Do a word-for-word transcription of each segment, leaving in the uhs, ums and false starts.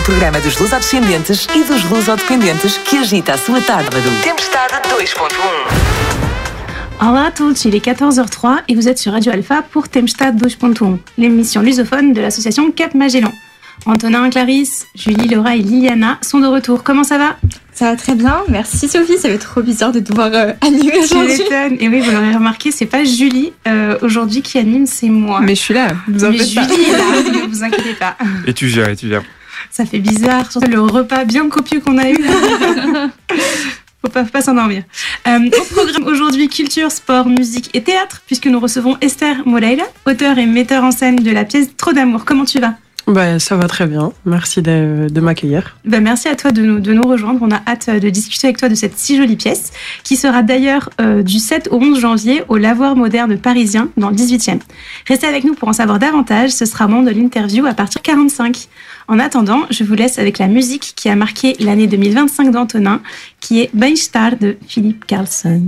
programa dos lusodescendentes e dos lusodependentes que agita a sua tarde. Tempestade dois ponto um. Olá a todos, il est quatorze heures trois et vous êtes sur Radio Alpha pour Tempestade dois ponto um, l'émission lusophone de l'association Cap Magellan. Antonin, Clarisse, Julie, Laura et Liliana sont de retour. Comment ça va ? Ça va très bien, merci Sophie, ça va être trop bizarre de devoir euh, animer aujourd'hui. Tu m'étonnes. Et oui, vous l'aurez remarqué, c'est pas Julie euh, aujourd'hui qui anime, c'est moi. Mais je suis là, vous en Mais faites Julie pas. est là, ne vous inquiétez pas. Et tu gères, et tu gères. Ça fait bizarre, surtout le repas bien copieux qu'on a eu. Faut pas, faut pas s'endormir. Euh, au programme aujourd'hui, culture, sport, musique et théâtre, puisque nous recevons Esther Moreira, auteure et metteur en scène de la pièce Trop d'amour. Comment tu vas ? Bah, ça va très bien, merci de, de m'accueillir. Ben, merci à toi de nous, de nous rejoindre. On a hâte de discuter avec toi de cette si jolie pièce, qui sera d'ailleurs euh, du sept au onze janvier au Lavoir Moderne Parisien, dans le dix-huitième. Restez avec nous pour en savoir davantage, ce sera au moment de l'interview à partir de quarante-cinq. En attendant, je vous laisse avec la musique qui a marqué l'année deux mille vingt-cinq d'Antonin, qui est Beinstar de Philippe Carlson.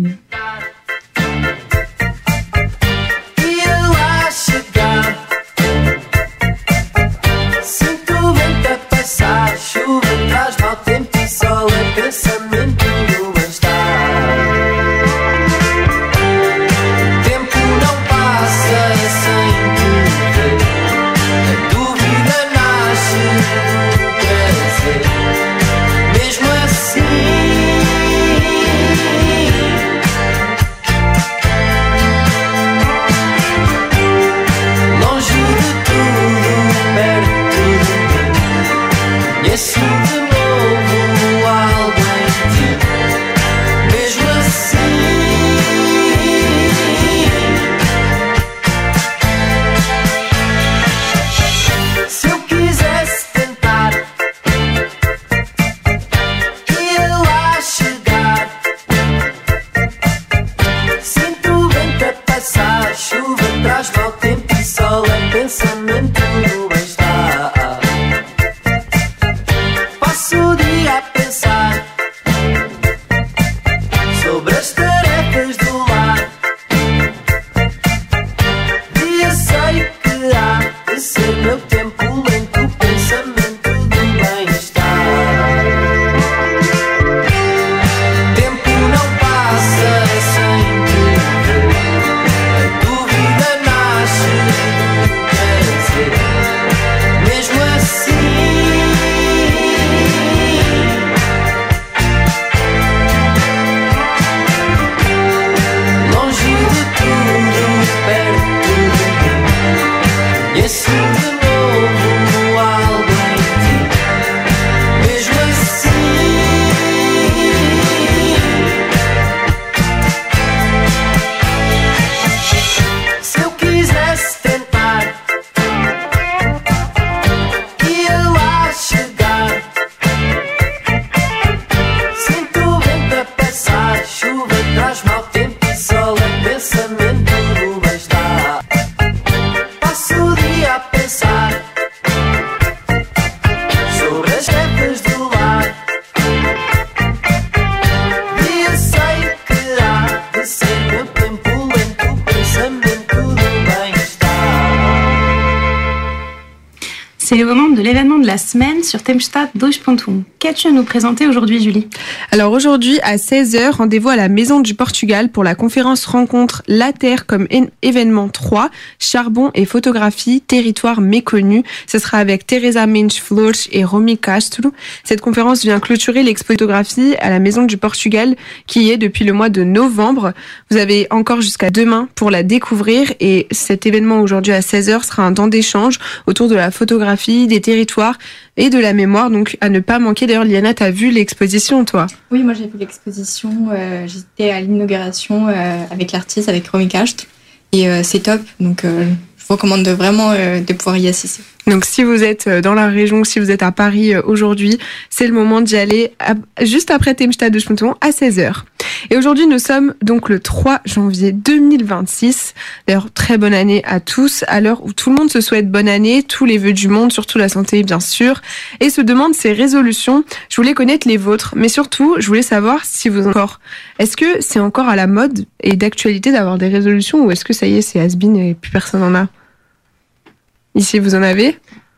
C'est le moment de l'événement de la semaine sur Tempestade dois ponto um. Qu'as-tu à nous présenter aujourd'hui, Julie ? Alors aujourd'hui, à seize heures, rendez-vous à la Maison du Portugal pour la conférence rencontre La Terre comme événement trois, charbon et photographie, territoire méconnu. Ce sera avec Teresa Mendes Flores et Romy Castro. Cette conférence vient clôturer l'expo photographie à la Maison du Portugal qui est depuis le mois de novembre. Vous avez encore jusqu'à demain pour la découvrir et cet événement aujourd'hui à seize heures sera un temps d'échange autour de la photographie, des territoires et de la mémoire, donc à ne pas manquer. D'ailleurs, Liana, t'as vu l'exposition, toi ? Oui, moi j'ai vu l'exposition, euh, j'étais à l'inauguration euh, avec l'artiste, avec Romy Castro, et euh, c'est top, donc euh, je vous recommande de vraiment euh, de pouvoir y assister. Donc si vous êtes dans la région, si vous êtes à Paris aujourd'hui, c'est le moment d'y aller à, juste après Tempestade dois ponto um à seize heures. Et aujourd'hui, nous sommes donc le trois janvier deux mille vingt-six. D'ailleurs, très bonne année à tous, à l'heure où tout le monde se souhaite bonne année, tous les vœux du monde, surtout la santé, bien sûr, et se demande ses résolutions. Je voulais connaître les vôtres, mais surtout, je voulais savoir si vous encore... Est-ce que c'est encore à la mode et d'actualité d'avoir des résolutions, ou est-ce que ça y est, c'est has-been et plus personne n'en a ? Ici, vous en avez ? Alors,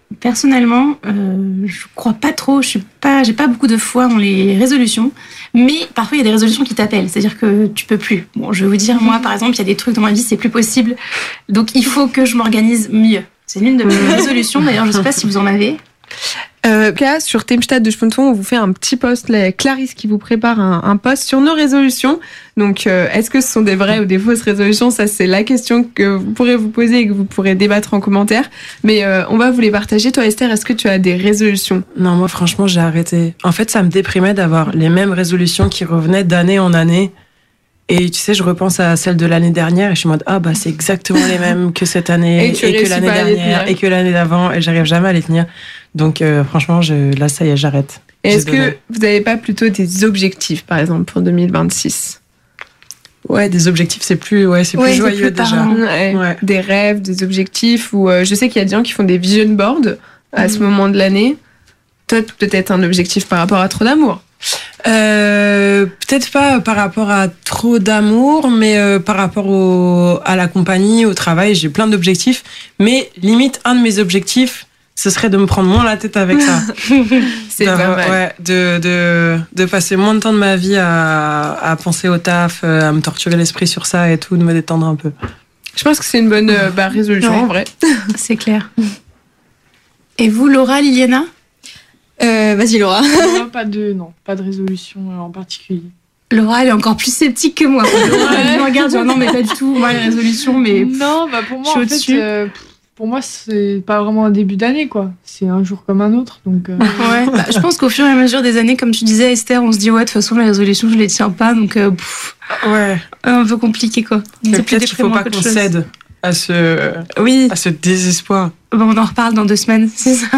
Personnellement, euh, je crois pas trop. Je suis pas, j'ai pas beaucoup de foi dans les résolutions. Mais parfois, il y a des résolutions qui t'appellent. C'est-à-dire que tu peux plus. Bon, je vais vous dire, moi, par exemple, il y a des trucs dans ma vie, c'est plus possible. Donc, il faut que je m'organise mieux. C'est l'une de mes résolutions. D'ailleurs, je sais pas si vous en avez. Euh, là, sur Theemstad de Sponton, on vous fait un petit post, là, Clarisse qui vous prépare un, un post sur nos résolutions. Donc, euh, est-ce que ce sont des vraies ou des fausses résolutions? Ça, c'est la question que vous pourrez vous poser et que vous pourrez débattre en commentaire. Mais euh, on va vous les partager. Toi, Esther, est-ce que tu as des résolutions? Non, moi, franchement, j'ai arrêté. En fait, ça me déprimait d'avoir les mêmes résolutions qui revenaient d'année en année. Et tu sais, je repense à celle de l'année dernière et je suis en mode, ah bah c'est exactement les mêmes que cette année Et tu et que réussis l'année pas à les dernière tenir. et que l'année d'avant et j'arrive jamais à les tenir. Donc euh, franchement, je, là ça y est, j'arrête. Et J'ai est-ce que donné. vous n'avez pas plutôt des objectifs, par exemple, pour deux mille vingt-six? Ouais, des objectifs, c'est plus, ouais, c'est plus Ouais, c'est joyeux plus déjà. parlant. Ouais. Ouais. Des rêves, des objectifs, ou euh, je sais qu'il y a des gens qui font des vision boards à ce moment de l'année. Toi, peut-être un objectif par rapport à trop d'amour. Euh, peut-être pas par rapport à trop d'amour, mais euh, par rapport au, à la compagnie, au travail, j'ai plein d'objectifs. Mais limite, un de mes objectifs, ce serait de me prendre moins la tête avec ça. C'est pas D'avoir- mal. Ouais, de, de, de passer moins de temps de ma vie à, à penser au taf, euh, à me torturer l'esprit sur ça et tout, de me détendre un peu. Je pense que c'est une bonne euh, bah, résolution, Ouais. en vrai. C'est clair. Et vous, Laura, Liliana? Euh, vas-y, Laura. Moi, pas de, non, pas de résolution euh, en particulier. Laura, elle est encore plus sceptique que moi. Laura, elle me regarde, genre, non, mais pas du tout. Moi, les résolutions, mais. pff, Non, bah pour moi, je suis en fait, au-dessus. euh, pff, pour moi, c'est pas vraiment un début d'année, quoi. C'est un jour comme un autre, donc. euh, Ouais, bah, je pense qu'au fur et à mesure des années, comme tu disais, Esther, on se dit, ouais, de toute façon, les résolutions, je les tiens pas, donc, euh, pff, Ouais. un peu compliqué, quoi. Mais C'est plus peut-être qu'il faut déprimant pas qu'autre qu'on chose. cède à ce, Oui, à ce désespoir. bon, on en reparle dans deux semaines, c'est ça.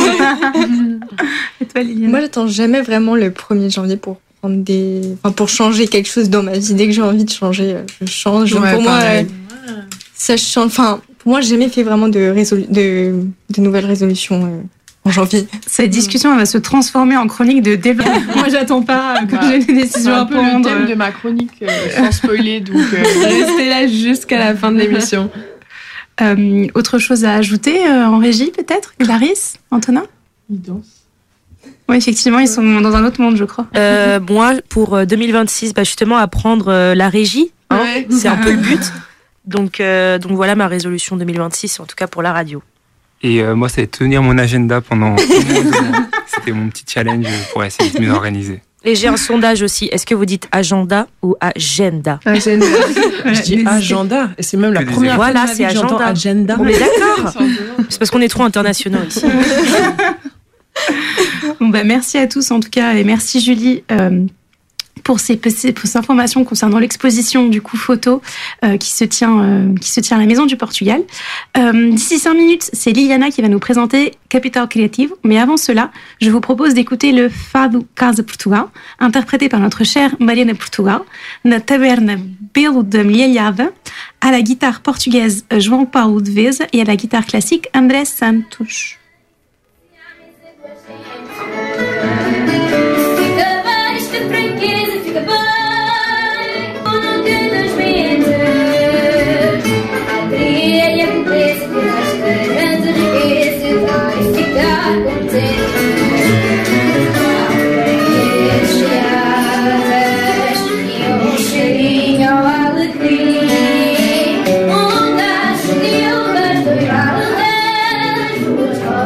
Et toi, Liliana? Moi, j'attends jamais vraiment le premier janvier pour prendre des, enfin, pour changer quelque chose dans ma vie. Dès que j'ai envie de changer, euh, je change. Donc, Ouais, pour moi, pareil. euh, ça change. Enfin, pour moi, j'ai jamais fait vraiment de, résolu- de, de nouvelles résolutions euh, en janvier. Cette discussion, elle va se transformer en chronique de développement. Moi, j'attends pas euh, que Bah, j'ai des c'est décisions un à peu le prendre. thème de ma chronique, euh, sans spoiler, donc. euh, Restez là jusqu'à la fin de l'émission. Euh, autre chose à ajouter euh, en régie, peut-être? Clarisse? Antonin? il danse. Oui, effectivement, ils sont dans un autre monde, je crois. Euh, moi, pour euh, deux mille vingt-six, bah, justement, apprendre euh, la régie. Hein, Ouais. c'est un peu le but. Donc, euh, donc voilà ma résolution deux mille vingt-six, en tout cas pour la radio. Et euh, moi, c'est tenir mon agenda pendant au moins deux mois. C'était mon petit challenge pour essayer de mieux organiser. Et j'ai un sondage aussi. Est-ce que vous dites agenda ou agenda? Agenda. Je dis agenda, et c'est même la Que des première fois de Voilà, ma vie c'est que j'entends agenda. agenda. On est d'accord. C'est un peu- C'est parce qu'on est trop internationaux ici. Bon, bah, merci à tous en tout cas et merci Julie euh, pour ces, ces, pour ces informations concernant l'exposition du coup photo euh, qui se tient euh, qui se tient à la Maison du Portugal. Euh, d'ici cinq minutes, c'est Liliana qui va nous présenter Capital Creativo. Mais avant cela, je vous propose d'écouter le Fado Casa Portugal, interprété par notre chère Mariana Portugal, na taverna Belo da Milhada, à la guitare portugaise João Paulo de Veza et à la guitare classique André Santos. Fica bem, isto é franqueza, fica bem, com não tentas mentir. A alegria e a beleza, que mais esperança, riqueza, vai ficar contente. Há chegadas e um cheirinho à alegria. Ondas de ondas do vale das ruas.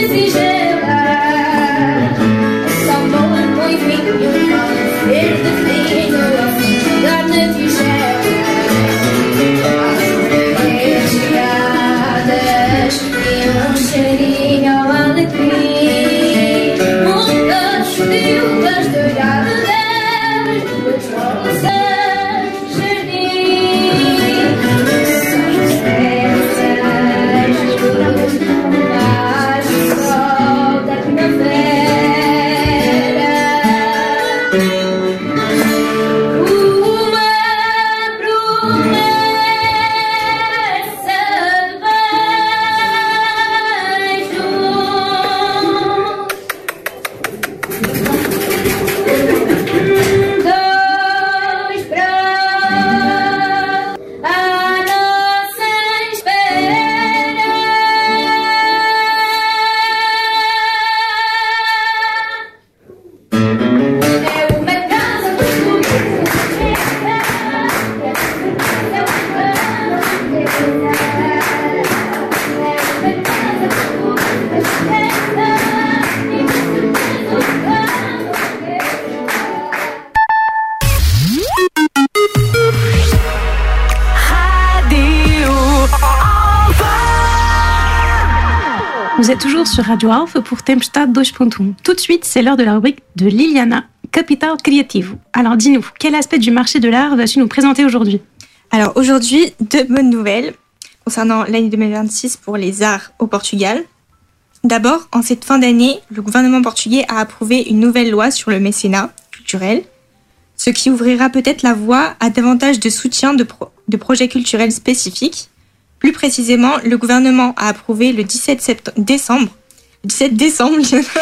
Vous êtes toujours sur Radio Alpha pour Tempestade deux point un. Tout de suite, c'est l'heure de la rubrique de Liliana, Capital Creativo. Alors dis-nous, quel aspect du marché de l'art vas-tu nous présenter aujourd'hui ? Alors aujourd'hui, deux bonnes nouvelles concernant l'année deux mille vingt-six pour les arts au Portugal. D'abord, en cette fin d'année, le gouvernement portugais a approuvé une nouvelle loi sur le mécénat culturel, ce qui ouvrira peut-être la voie à davantage de soutien de, pro- de projets culturels spécifiques. Plus précisément, le gouvernement a approuvé le dix-sept décembre, dix-sept décembre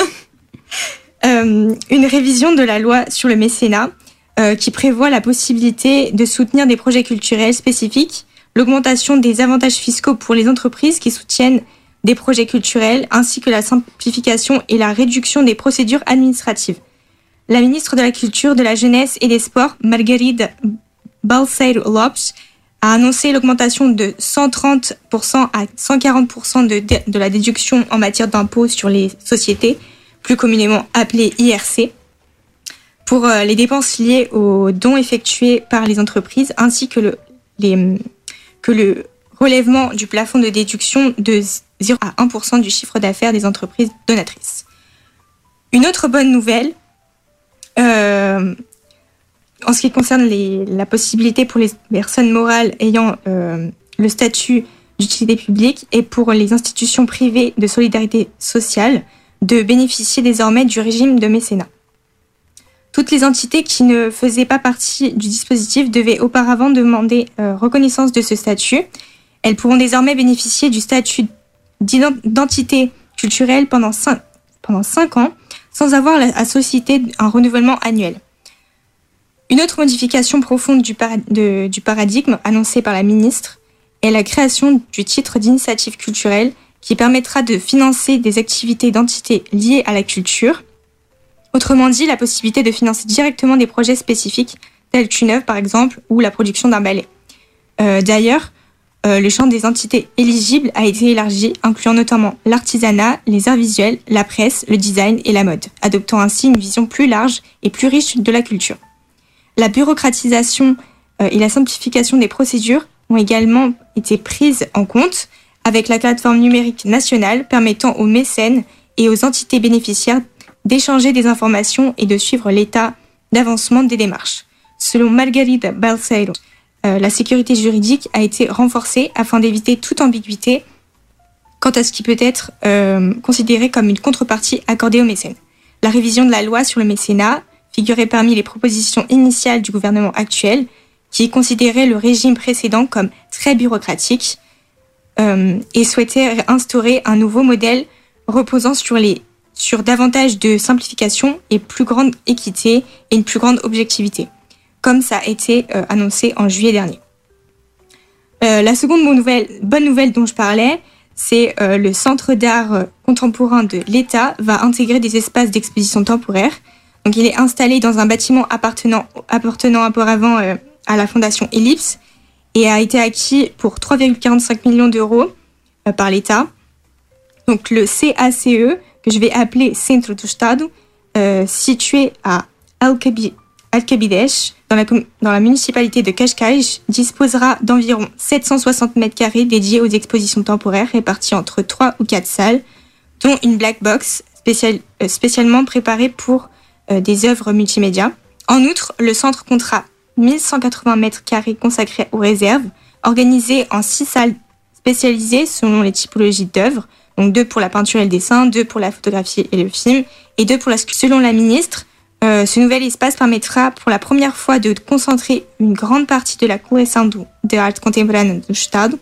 euh, une révision de la loi sur le mécénat euh, qui prévoit la possibilité de soutenir des projets culturels spécifiques, l'augmentation des avantages fiscaux pour les entreprises qui soutiennent des projets culturels, ainsi que la simplification et la réduction des procédures administratives. La ministre de la Culture, de la Jeunesse et des Sports, Margarida Balseiro Lopes, a annoncé l'augmentation de cent trente pour cent à cent quarante pour cent de, de la déduction en matière d'impôts sur les sociétés, plus communément appelée I R C, pour euh, les dépenses liées aux dons effectués par les entreprises, ainsi que le, les, que le relèvement du plafond de déduction de zéro à un pour cent du chiffre d'affaires des entreprises donatrices. Une autre bonne nouvelle, euh, en ce qui concerne les, la possibilité pour les personnes morales ayant euh, le statut d'utilité publique et pour les institutions privées de solidarité sociale de bénéficier désormais du régime de mécénat. Toutes les entités qui ne faisaient pas partie du dispositif devaient auparavant demander euh, reconnaissance de ce statut. Elles pourront désormais bénéficier du statut d'identité culturelle pendant cinq, pendant cinq ans sans avoir à solliciter un renouvellement annuel. Une autre modification profonde du, para- de, du paradigme annoncée par la ministre est la création du titre d'initiative culturelle qui permettra de financer des activités d'entités liées à la culture. Autrement dit, la possibilité de financer directement des projets spécifiques tels qu'une œuvre par exemple ou la production d'un ballet. Euh, d'ailleurs, euh, le champ des entités éligibles a été élargi, incluant notamment l'artisanat, les arts visuels, la presse, le design et la mode, adoptant ainsi une vision plus large et plus riche de la culture. La bureaucratisation euh, et la simplification des procédures ont également été prises en compte avec la plateforme numérique nationale permettant aux mécènes et aux entités bénéficiaires d'échanger des informations et de suivre l'état d'avancement des démarches. Selon Margarida Balseiro, euh, la sécurité juridique a été renforcée afin d'éviter toute ambiguïté quant à ce qui peut être euh, considéré comme une contrepartie accordée aux mécènes. La révision de la loi sur le mécénat figurait parmi les propositions initiales du gouvernement actuel, qui considérait le régime précédent comme très bureaucratique euh, et souhaitait instaurer un nouveau modèle reposant sur, les, sur davantage de simplification et plus grande équité et une plus grande objectivité, comme ça a été euh, annoncé en juillet dernier. Euh, la seconde bonne nouvelle, bonne nouvelle dont je parlais, c'est euh, le Centre d'art contemporain de l'État va intégrer des espaces d'exposition temporaire. Donc, il est installé dans un bâtiment appartenant, appartenant auparavant euh, à la Fondation Ellipse et a été acquis pour trois virgule quarante-cinq millions d'euros euh, par l'État. Donc le C A C E, que je vais appeler Centro do Estado, euh, situé à Alcabi- Alcabides, dans la, com- dans la municipalité de Cascais, disposera d'environ sept cent soixante mètres carrés dédiés aux expositions temporaires réparties entre trois ou quatre salles, dont une black box spécial- euh, spécialement préparée pour euh, des œuvres multimédia. En outre, le centre comptera mille cent quatre-vingts mètres carrés consacrés aux réserves, organisées en six salles spécialisées selon les typologies d'œuvres, donc deux pour la peinture et le dessin, deux pour la photographie et le film, et deux pour la sculpture. Selon la ministre, euh, ce nouvel espace permettra pour la première fois de concentrer une grande partie de la coleção de arte contemporânea do Estado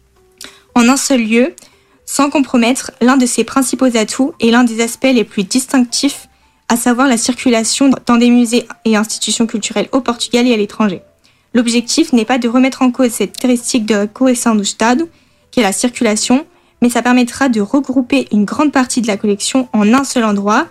en un seul lieu, sans compromettre l'un de ses principaux atouts et l'un des aspects les plus distinctifs, à savoir la circulation dans des musées et institutions culturelles au Portugal et à l'étranger. L'objectif n'est pas de remettre en cause cette caractéristique de la coleção do Estado, qui est la circulation, mais ça permettra de regrouper une grande partie de la collection en un seul endroit,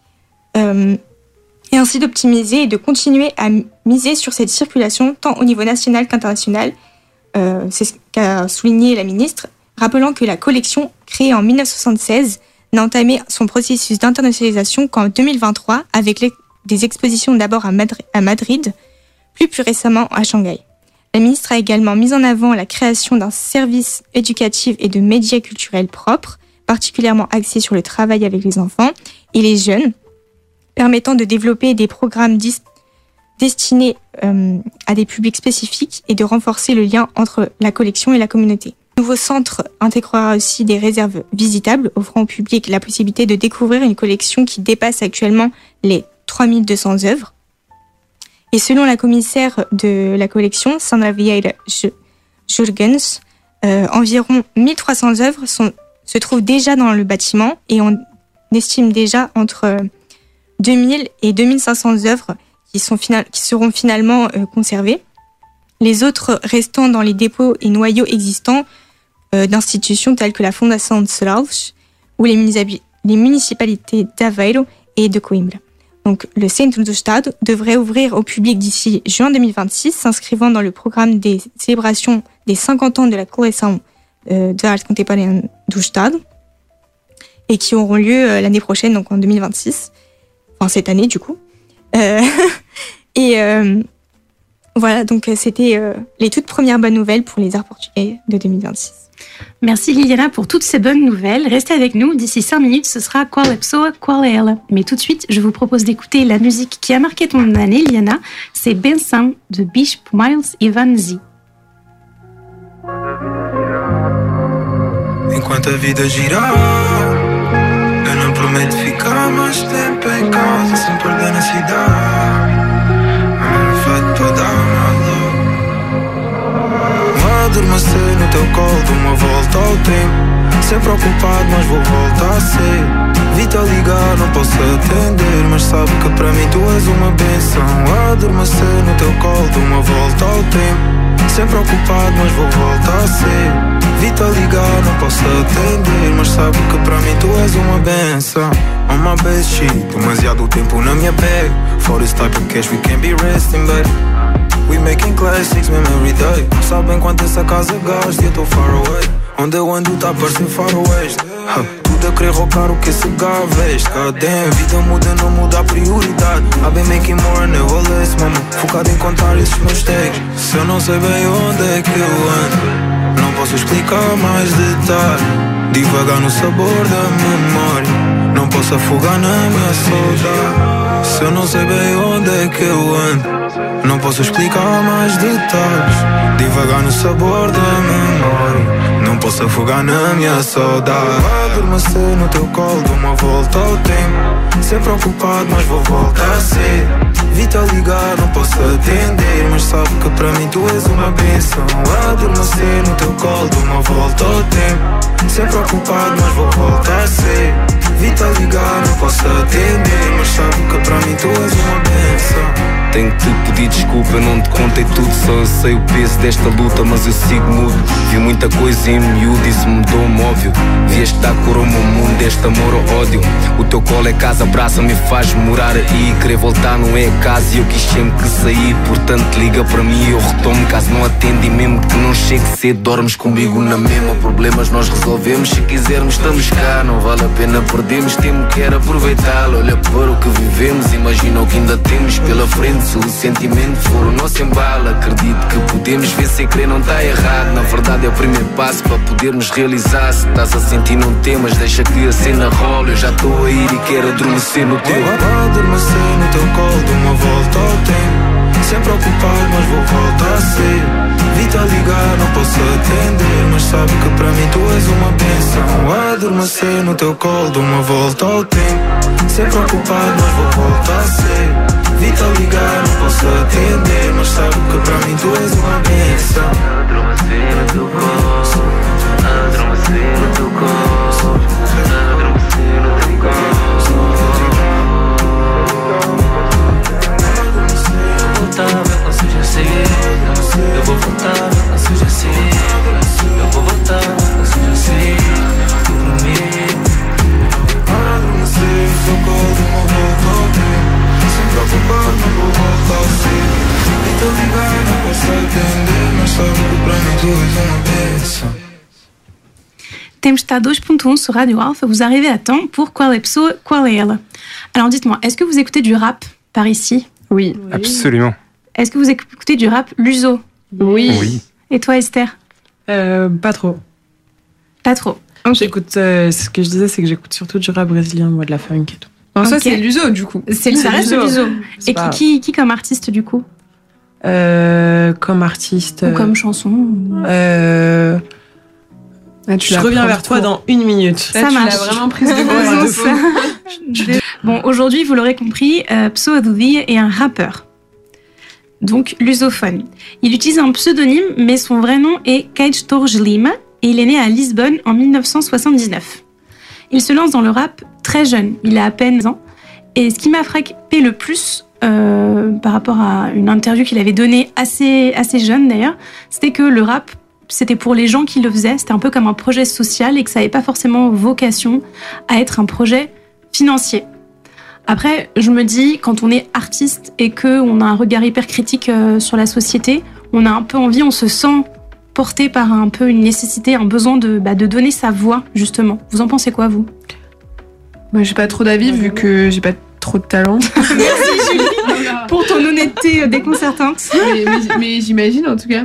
euh, et ainsi d'optimiser et de continuer à miser sur cette circulation tant au niveau national qu'international. Euh, c'est ce qu'a souligné la ministre, rappelant que la collection, créée en dix-neuf cent soixante-seize, n'a entamé son processus d'internationalisation qu'en deux mille vingt-trois, avec les, des expositions d'abord à, Madri- à Madrid, puis plus récemment à Shanghai. La ministre a également mis en avant la création d'un service éducatif et de médias culturels propres, particulièrement axé sur le travail avec les enfants et les jeunes, permettant de développer des programmes dis- destinés euh, à des publics spécifiques et de renforcer le lien entre la collection et la communauté. Le nouveau centre intégrera aussi des réserves visitables, offrant au public la possibilité de découvrir une collection qui dépasse actuellement les trois mille deux cents œuvres. Et selon la commissaire de la collection, Sandra Vieira Jurgens, euh, environ mille trois cents œuvres sont, se trouvent déjà dans le bâtiment et on estime déjà entre deux mille et deux mille cinq cents œuvres qui, sont final, qui seront finalement euh, conservées. Les autres restant dans les dépôts et noyaux existants euh, d'institutions telles que la Fondation de Serralves ou les, munisabi- les municipalités d'Aveiro et de Coimbra. Donc, le Centro do Estado devrait ouvrir au public d'ici juin deux mille vingt-six, s'inscrivant dans le programme des célébrations des cinquante ans de la coleção euh, de arte contemporaine do Estado et qui auront lieu euh, l'année prochaine, donc en deux mille vingt-six. Enfin, cette année, du coup. Euh, et euh, voilà, donc c'était euh, les toutes premières bonnes nouvelles pour les arts portugais de deux mille vingt-six. Merci Liliana pour toutes ces bonnes nouvelles. Restez avec nous, d'ici cinq minutes, ce sera Qual é a pessoa, qual é ela. Mais tout de suite, je vous propose d'écouter la musique qui a marqué ton année, Liliana. C'est Benção de Bispo Miles e Vanzi. Enquanto a vida girar, eu não prometo ficar mais tempo em casa, sem perder na cidade. I'm feito para dar uma luz. Vou adormecer no teu colo, de uma volta ao tempo. Sempre ocupado, mas vou voltar a ser. Vi-te a ligar, não posso atender, mas sabe que para mim tu és uma benção. Adormecer no teu colo, de uma volta ao tempo. Sempre ocupado, mas vou voltar a ser. Vi-te a ligar, não posso atender, mas sabe que para mim tu és uma benção. On my bed sheet, demasiado tempo na minha bag. For this type of cash we can't be resting back. We making classics mesmo every day. Sabem quanto essa casa gasta e eu tô far away. Onde eu ando tá a parecer faroeste. huh. Tudo a querer rocar o que esse gajo veste. God damn, vida muda, não muda a prioridade. I've been making more never less, mama. Focado em contar esses meus tags. Se eu não sei bem onde é que eu ando, não posso explicar mais detalhe. Devagar no sabor da memória, não posso afogar na minha saudade. Se eu não sei bem onde é que eu ando, não posso explicar mais detalhes. Devagar no sabor da memória, não posso afogar na minha saudade. Adormecer no teu colo, dou uma volta ao tempo. Sempre ocupado, mas vou voltar a ser. Vi-te a ligar, não posso atender, mas sabe que para mim tu és uma benção. Adormecer no teu colo, dou uma volta ao tempo. Sempre ocupado, mas vou voltar a ser. Vi-te a ligar, não posso atender, mas sabe que para mim tu és uma benção. Tenho que te pedir desculpa, eu não te contei tudo. Só eu sei o peso desta luta, mas eu sigo mudo. Vi muita coisa em miúdo, isso mudou-me óbvio. Vi Deste da cor ao meu mundo, deste amor ou ódio. O teu colo é casa, abraça-me e faz morar aí. Querer voltar não é casa e eu quis sempre que sair. Portanto liga para mim e eu retomo. Caso não atende e mesmo que não chegue cedo, dormes comigo na mesma. Problemas nós resolvemos, se quisermos estamos cá. Não vale a pena perdermos, temos que era aproveitá-lo. Olha para o que vivemos, imagina o que ainda temos pela frente. Se o sentimento for o nosso embalo, acredito que podemos ver sem querer não está errado. Na verdade é o primeiro passo para podermos realizar. Se estás a sentir não temas, deixa que a cena rola. Eu já estou a ir e quero adormecer no teu. Vou adormecer no teu colo, de uma volta ao tempo. Sempre ocupado, mas vou voltar a ser. Vi-te a ligar, não posso atender, mas sabe que para mim tu és uma bênção. Adormecer no teu colo, de uma volta ao tempo. Sempre ocupado, mas vou voltar a ser. Vi-te a ligar, não posso atender, mas sabe que para mim tu és uma bênção. Adormecer no teu colo, adormecer no teu colo, adormecer no teu colo. Não seja cedo, eu vou voltar, não seja cedo, eu vou voltar, não seja cedo, por mim. Adormecer no teu colo, de uma volta ao tempo. Sempre ocupado, não vou voltar ao cedo. E tô ligado, não posso atender, mas sabe que pra mim tu és uma bênção. Tempestade dois ponto um sur Radio Alpha, vous arrivez à temps pour Qual é pessoa, qual é ela. Alors dites-moi, est-ce que vous écoutez du rap par ici? Oui. Absolument. Est-ce que vous écoutez du rap luso? Oui. Oui. Et toi, Esther? Euh, pas trop. Pas trop. Okay. J'écoute, euh, ce que je disais, c'est que j'écoute surtout du rap brésilien, moi, de la funk et tout. En soi, Ok. c'est luso, du coup. C'est, ça reste luso. luso. C'est Et pas- qui, qui, qui comme artiste, du coup? Euh, comme artiste. Ou comme chanson? Euh, Ah, tu je la reviens prends vers toi trop. dans une minute. Là, Ça tu marche. l'as vraiment prise de Ouais, gros de sens. Ça- Bon, aujourd'hui, vous l'aurez compris, euh, Pso Adoudi est un rappeur. Donc, lusophone. Il utilise un pseudonyme, mais son vrai nom est Cage Torres Lima, et il est né à Lisbonne en dix-neuf cent soixante-dix-neuf. Il se lance dans le rap très jeune, il a à peine dix ans. Et ce qui m'a frappé le plus, euh, par rapport à une interview qu'il avait donnée assez, assez jeune d'ailleurs, c'était que le rap, c'était pour les gens qui le faisaient, c'était un peu comme un projet social et que ça n'avait pas forcément vocation à être un projet financier. Après, je me dis, quand on est artiste et qu'on a un regard hyper critique euh, sur la société, on a un peu envie, on se sent porté par un peu une nécessité, un besoin de, bah, de donner sa voix, justement. Vous en pensez quoi, vous? Moi, j'ai pas trop d'avis vu que j'ai pas trop de talent. Merci, Julie, pour ton honnêteté euh, déconcertante. mais, mais- mais j'imagine, en tout cas.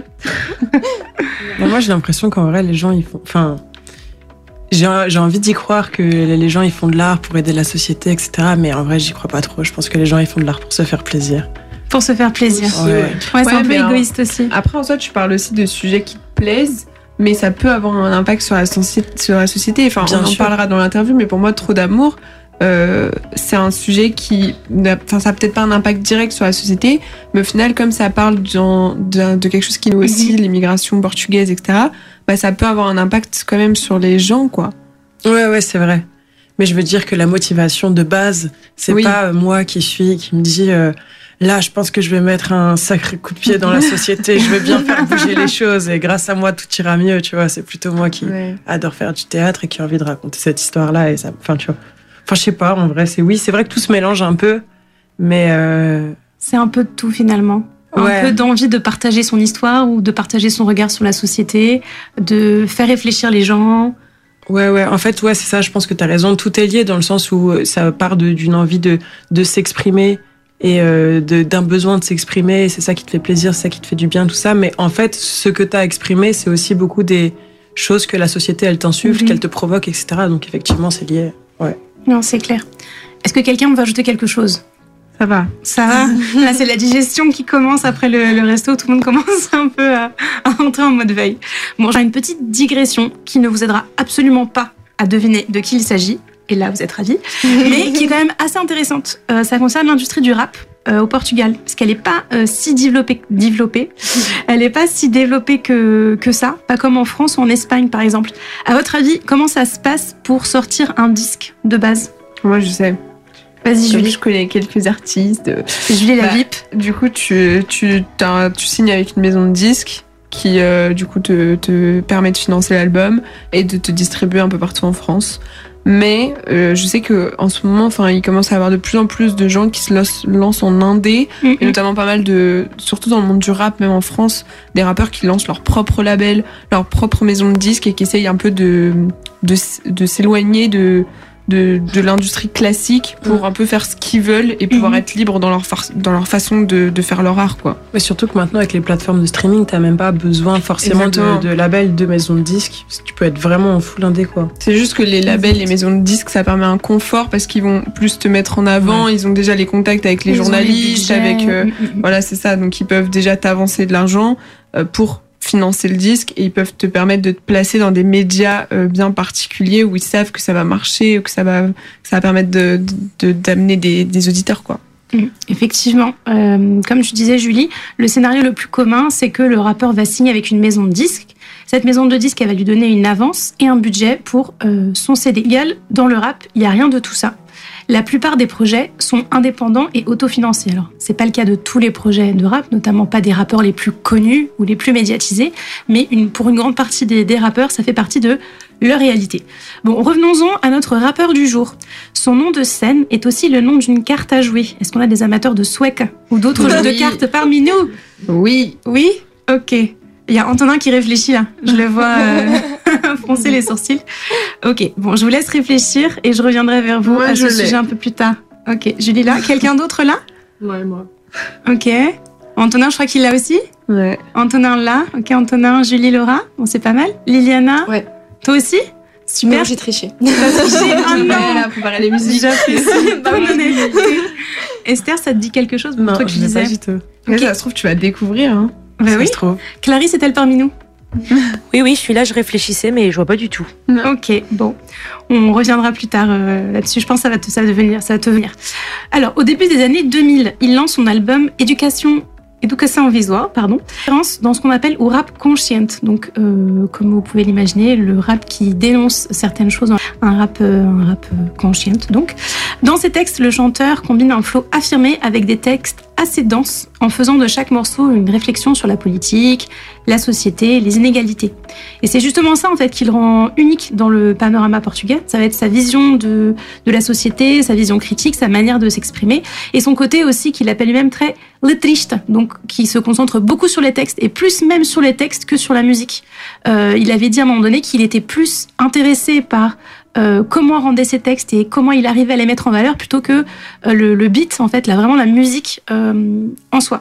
Mais moi, j'ai l'impression qu'en vrai, les gens, ils font. Enfin, j'ai j'ai envie d'y croire que les gens, ils font de l'art pour aider la société, et cetera. Mais en vrai, j'y crois pas trop. Je pense que les gens, ils font de l'art pour se faire plaisir. Pour se faire plaisir. Ouais. Ouais, c'est Ouais, un peu mais en- égoïste aussi. Après, en soi, tu parles aussi de sujets qui te plaisent, mais ça peut avoir un impact sur la, soci- sur la société. Enfin, Bien on en sûr. parlera dans l'interview, mais pour moi, trop d'amour, euh, c'est un sujet qui, n'a- enfin, ça a peut-être pas un impact direct sur la société, mais au final, comme ça parle dans- de, de quelque chose qui nous aussi, l'immigration portugaise, et cetera, bah, ça peut avoir un impact quand même sur les gens, quoi. Ouais, ouais, c'est vrai. Mais je veux dire que la motivation de base, c'est Oui. pas euh, moi qui suis, qui me dis, euh, là, je pense que je vais mettre un sacré coup de pied dans la société, je vais bien faire bouger les choses et grâce à moi, tout ira mieux, tu vois. C'est plutôt moi qui Ouais. adore faire du théâtre et qui a envie de raconter cette histoire-là et ça, enfin, tu vois. Enfin, je sais pas, en vrai, c'est oui, c'est vrai que tout se mélange un peu, mais euh, C'est un peu de tout finalement. Un Ouais. peu d'envie de partager son histoire ou de partager son regard sur la société, de faire réfléchir les gens. ouais, ouais. En fait, ouais, c'est ça. Je pense que t'as raison. Tout est lié dans le sens où euh, ça part de- d'une envie de, de s'exprimer et euh, de- d'un besoin de s'exprimer. Et c'est ça qui te fait plaisir, c'est ça qui te fait du bien, tout ça. Mais en fait, ce que t'as exprimé, c'est aussi beaucoup des choses que la société, elle t'insuffle, Mhm. qu'elle te provoque, et cetera. Donc effectivement, c'est lié. Ouais. Non, c'est clair. Est-ce que quelqu'un veut ajouter quelque chose? Ça va. Ça va. Là, c'est la digestion qui commence après le, le resto. Tout le monde commence un peu à, à entrer en mode veille. Bon, j'ai une petite digression qui ne vous aidera absolument pas à deviner de qui il s'agit. Et là, vous êtes ravis. Mais qui est quand même assez intéressante. Euh, ça concerne l'industrie du rap euh, au Portugal. Parce qu'elle n'est pas euh, si développée. développée. Elle n'est pas si développée que, que ça. Pas comme en France ou en Espagne, par exemple. À votre avis, comment ça se passe pour sortir un disque de base? Moi, je sais. Vas-y, Comme Julie. je connais quelques artistes. Julie la Bah, V I P. Du coup, tu, tu, t'as- tu signes avec une maison de disques. qui euh, du coup te, te permet de financer l'album et de te distribuer un peu partout en France. Mais euh, je sais que en ce moment, enfin, il commence à y avoir de plus en plus de gens qui se lancent, lancent en indé, mm-hmm. et notamment pas mal de, surtout dans le monde du rap, même en France, des rappeurs qui lancent leur propre label, leur propre maison de disques et qui essayent un peu de de, de s'éloigner de de, de l'industrie classique pour un peu faire ce qu'ils veulent et pouvoir mmh. être libres dans leur, fa- dans leur façon de, de faire leur art, quoi. Mais surtout que maintenant, avec les plateformes de streaming, t'as même pas besoin forcément de, de labels, de maisons de disques. Tu peux être vraiment en full indé, quoi. C'est juste que les labels, les maisons de disques, ça permet un confort parce qu'ils vont plus te mettre en avant. Ouais. Ils ont déjà les contacts avec les ils journalistes, les avec, euh, mmh. voilà, c'est ça. Donc, ils peuvent déjà t'avancer de l'argent euh, pour financer le disque et ils peuvent te permettre de te placer dans des médias euh, bien particuliers où ils savent que ça va marcher ou que ça va, que ça va permettre de, de, d'amener des, des auditeurs, quoi. Mmh, effectivement, euh, comme tu disais Julie, le scénario le plus commun, c'est que le rappeur va signer avec une maison de disques. Cette maison de disques, elle va lui donner une avance et un budget pour euh, son C D. Dans le rap, il n'y a rien de tout ça. La plupart des projets sont indépendants et autofinancés. Alors, c'est pas le cas de tous les projets de rap, notamment pas des rappeurs les plus connus ou les plus médiatisés, mais une, pour une grande partie des, des rappeurs, ça fait partie de leur réalité. Bon, revenons-en à notre rappeur du jour. Son nom de scène est aussi le nom d'une carte à jouer. Est-ce qu'on a des amateurs de Swek ou d'autres oui. jeux de cartes parmi nous ? Oui. Oui ? Ok. Il y a Antonin qui réfléchit là. Je le vois euh, froncer les sourcils. Ok, bon, je vous laisse réfléchir et je reviendrai vers vous moi, à ce sujet un peu plus tard. Ok, Julie là. Quelqu'un d'autre là ? Ouais, moi. Ok. Antonin, je crois qu'il l'a aussi ? Ouais. Antonin là. Ok, Antonin, Julie, Laura. Bon, c'est pas mal. Liliana ? Ouais. Toi aussi ? Super. Non, j'ai triché. T'as triché ? Oh non ! Elle a préparé les musiques. J'apprécie. Bonne honnêteté. Esther, ça te dit quelque chose ? Non, toi que je je disais. pas du tout. Okay. Ça se trouve, tu vas découvrir, hein. Bah ça oui. se trouve. Clarisse est-elle parmi nous ? Oui, oui, je suis là, je réfléchissais, mais je vois pas du tout. Ok, bon, on reviendra plus tard euh, là-dessus. Je pense que ça va te, ça va devenir, ça va te venir. Alors, au début des années deux mille, il lance son album Éducation, Éducation visuelle, pardon, référence dans ce qu'on appelle au rap conscient. Donc, euh, comme vous pouvez l'imaginer, le rap qui dénonce certaines choses, un rap, euh, un rap conscient. Donc, dans ces textes, le chanteur combine un flow affirmé avec des textes assez dense, en faisant de chaque morceau une réflexion sur la politique, la société, les inégalités. Et c'est justement ça, en fait, qui le rend unique dans le panorama portugais. Ça va être sa vision de, de la société, sa vision critique, sa manière de s'exprimer, et son côté aussi qu'il appelle lui-même très letriste, donc qui se concentre beaucoup sur les textes, et plus même sur les textes que sur la musique. Euh, il avait dit à un moment donné qu'il était plus intéressé par Euh, comment rendait ses textes et comment il arrivait à les mettre en valeur plutôt que euh, le, le beat, en fait, là, vraiment la musique euh, en soi.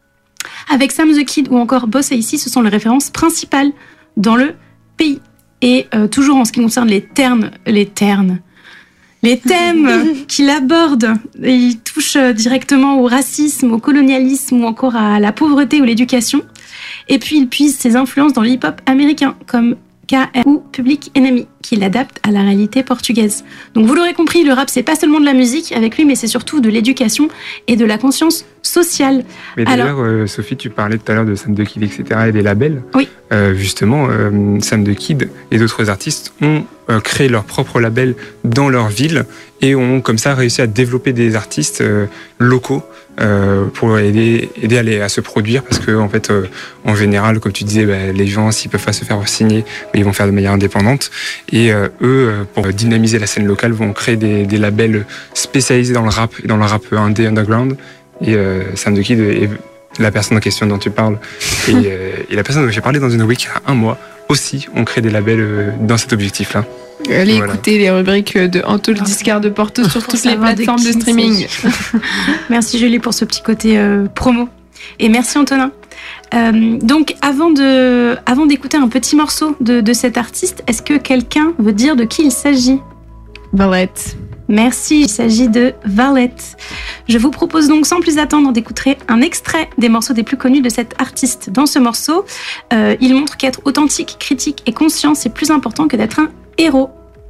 Avec Sam the Kid ou encore Boss A C, ce sont les références principales dans le pays. Et euh, toujours en ce qui concerne les termes, les termes, les thèmes qu'il aborde, il touche directement au racisme, au colonialisme ou encore à la pauvreté ou l'éducation. Et puis il puise ses influences dans le hip-hop américain, comme K R ou Public Enemy, qui l'adapte à la réalité portugaise. Donc vous l'aurez compris, le rap, c'est pas seulement de la musique avec lui, mais c'est surtout de l'éducation et de la conscience sociale. Mais d'ailleurs, Alors, euh, Sophie, tu parlais tout à l'heure de Sam the Kid, et cetera, et des labels. Oui. Euh, justement, euh, Sam the Kid et d'autres artistes ont euh, créé leur propre label dans leur ville et ont comme ça réussi à développer des artistes euh, locaux euh, pour aider, aider à, les, à se produire, parce que en fait, euh, en général, comme tu disais, bah, les gens, s'ils peuvent pas se faire signer, bah, ils vont faire de manière indépendante. Et euh, eux, pour dynamiser la scène locale, vont créer des, des labels spécialisés dans le rap et dans le rap indé underground. Et euh, Sam the Kid est la personne en question dont tu parles. Et, euh, et la personne dont j'ai parlé dans une week il y a un mois aussi, on crée des labels euh, dans cet objectif-là. Allez voilà. Écouter les rubriques de Anto le disquaire de Porto sur toutes les plateformes de streaming. Merci Julie pour ce petit côté euh, promo. Et merci Antonin. Euh, donc avant, de, avant d'écouter un petit morceau de, de cet artiste, est-ce que quelqu'un veut dire de qui il s'agit ? Valette. Merci, il s'agit de Valette. Je vous propose donc sans plus attendre d'écouter un extrait des morceaux des plus connus de cet artiste. Dans ce morceau, euh, il montre qu'être authentique, critique et conscient, c'est plus important que d'être un héros.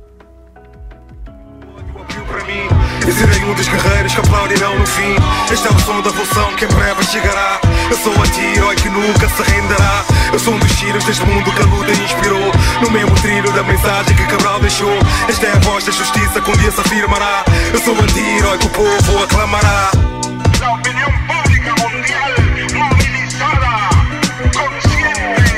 Ensinei muitas carreiras que aplaudirão no fim. Este é o som da evolução que em breve chegará. Eu sou o anti-herói que nunca se renderá. Eu sou um dos tiros deste mundo que a luta inspirou. No mesmo trilho da mensagem que Cabral deixou. Esta é a voz da justiça que um dia se afirmará. Eu sou o anti-herói que o povo aclamará. A opinião pública mundial mobilizada, consciente.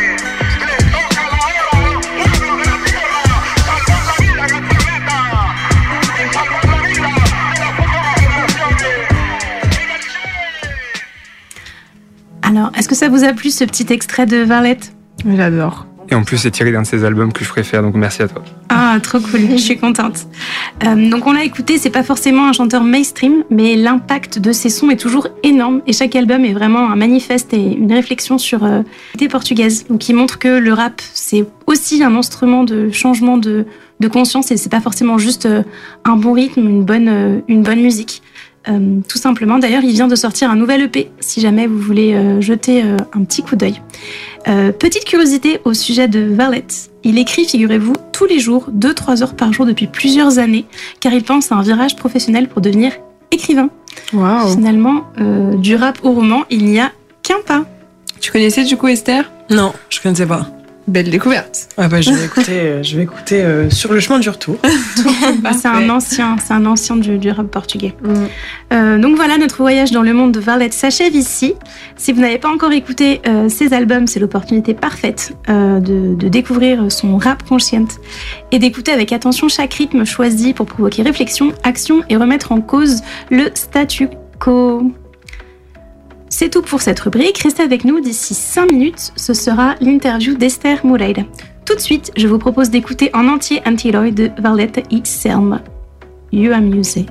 que ça vous a plu ce petit extrait de Varlet? J'adore. Et en plus, c'est tiré d'un de ses albums que je préfère, donc merci à toi. Ah, trop cool, je suis contente. Euh, donc on l'a écouté, c'est pas forcément un chanteur mainstream, mais l'impact de ses sons est toujours énorme et chaque album est vraiment un manifeste et une réflexion sur euh, l'idée portugaise. Donc il montre que le rap, c'est aussi un instrument de changement de, de conscience et c'est pas forcément juste euh, un bon rythme, une bonne, euh, une bonne musique. Euh, tout simplement. D'ailleurs, il vient de sortir un nouvel E P, si jamais vous voulez euh, jeter euh, un petit coup d'œil. Euh, petite curiosité au sujet de Varlet. Il écrit, figurez-vous, tous les jours, deux à trois heures par jour depuis plusieurs années, car il pense à un virage professionnel pour devenir écrivain. Wow. Finalement, euh, du rap au roman, il n'y a qu'un pas. Tu connaissais du coup Esther? Non, je connaissais pas. Belle découverte. Ah bah, je vais écouter, euh, je vais écouter euh, sur le chemin du retour. Bah, c'est un ancien, c'est un ancien du, du rap portugais. Mm. Euh, donc voilà, notre voyage dans le monde de Varlet s'achève ici. Si vous n'avez pas encore écouté euh, ses albums, c'est l'opportunité parfaite euh, de, de découvrir son rap conscient et d'écouter avec attention chaque rythme choisi pour provoquer réflexion, action et remettre en cause le statu quo. C'est tout pour cette rubrique. Restez avec nous d'ici cinq minutes. Ce sera l'interview d'Esther Moreira. Tout de suite, je vous propose d'écouter en entier Anti-Herói de Varlet y Selma. You Amuse.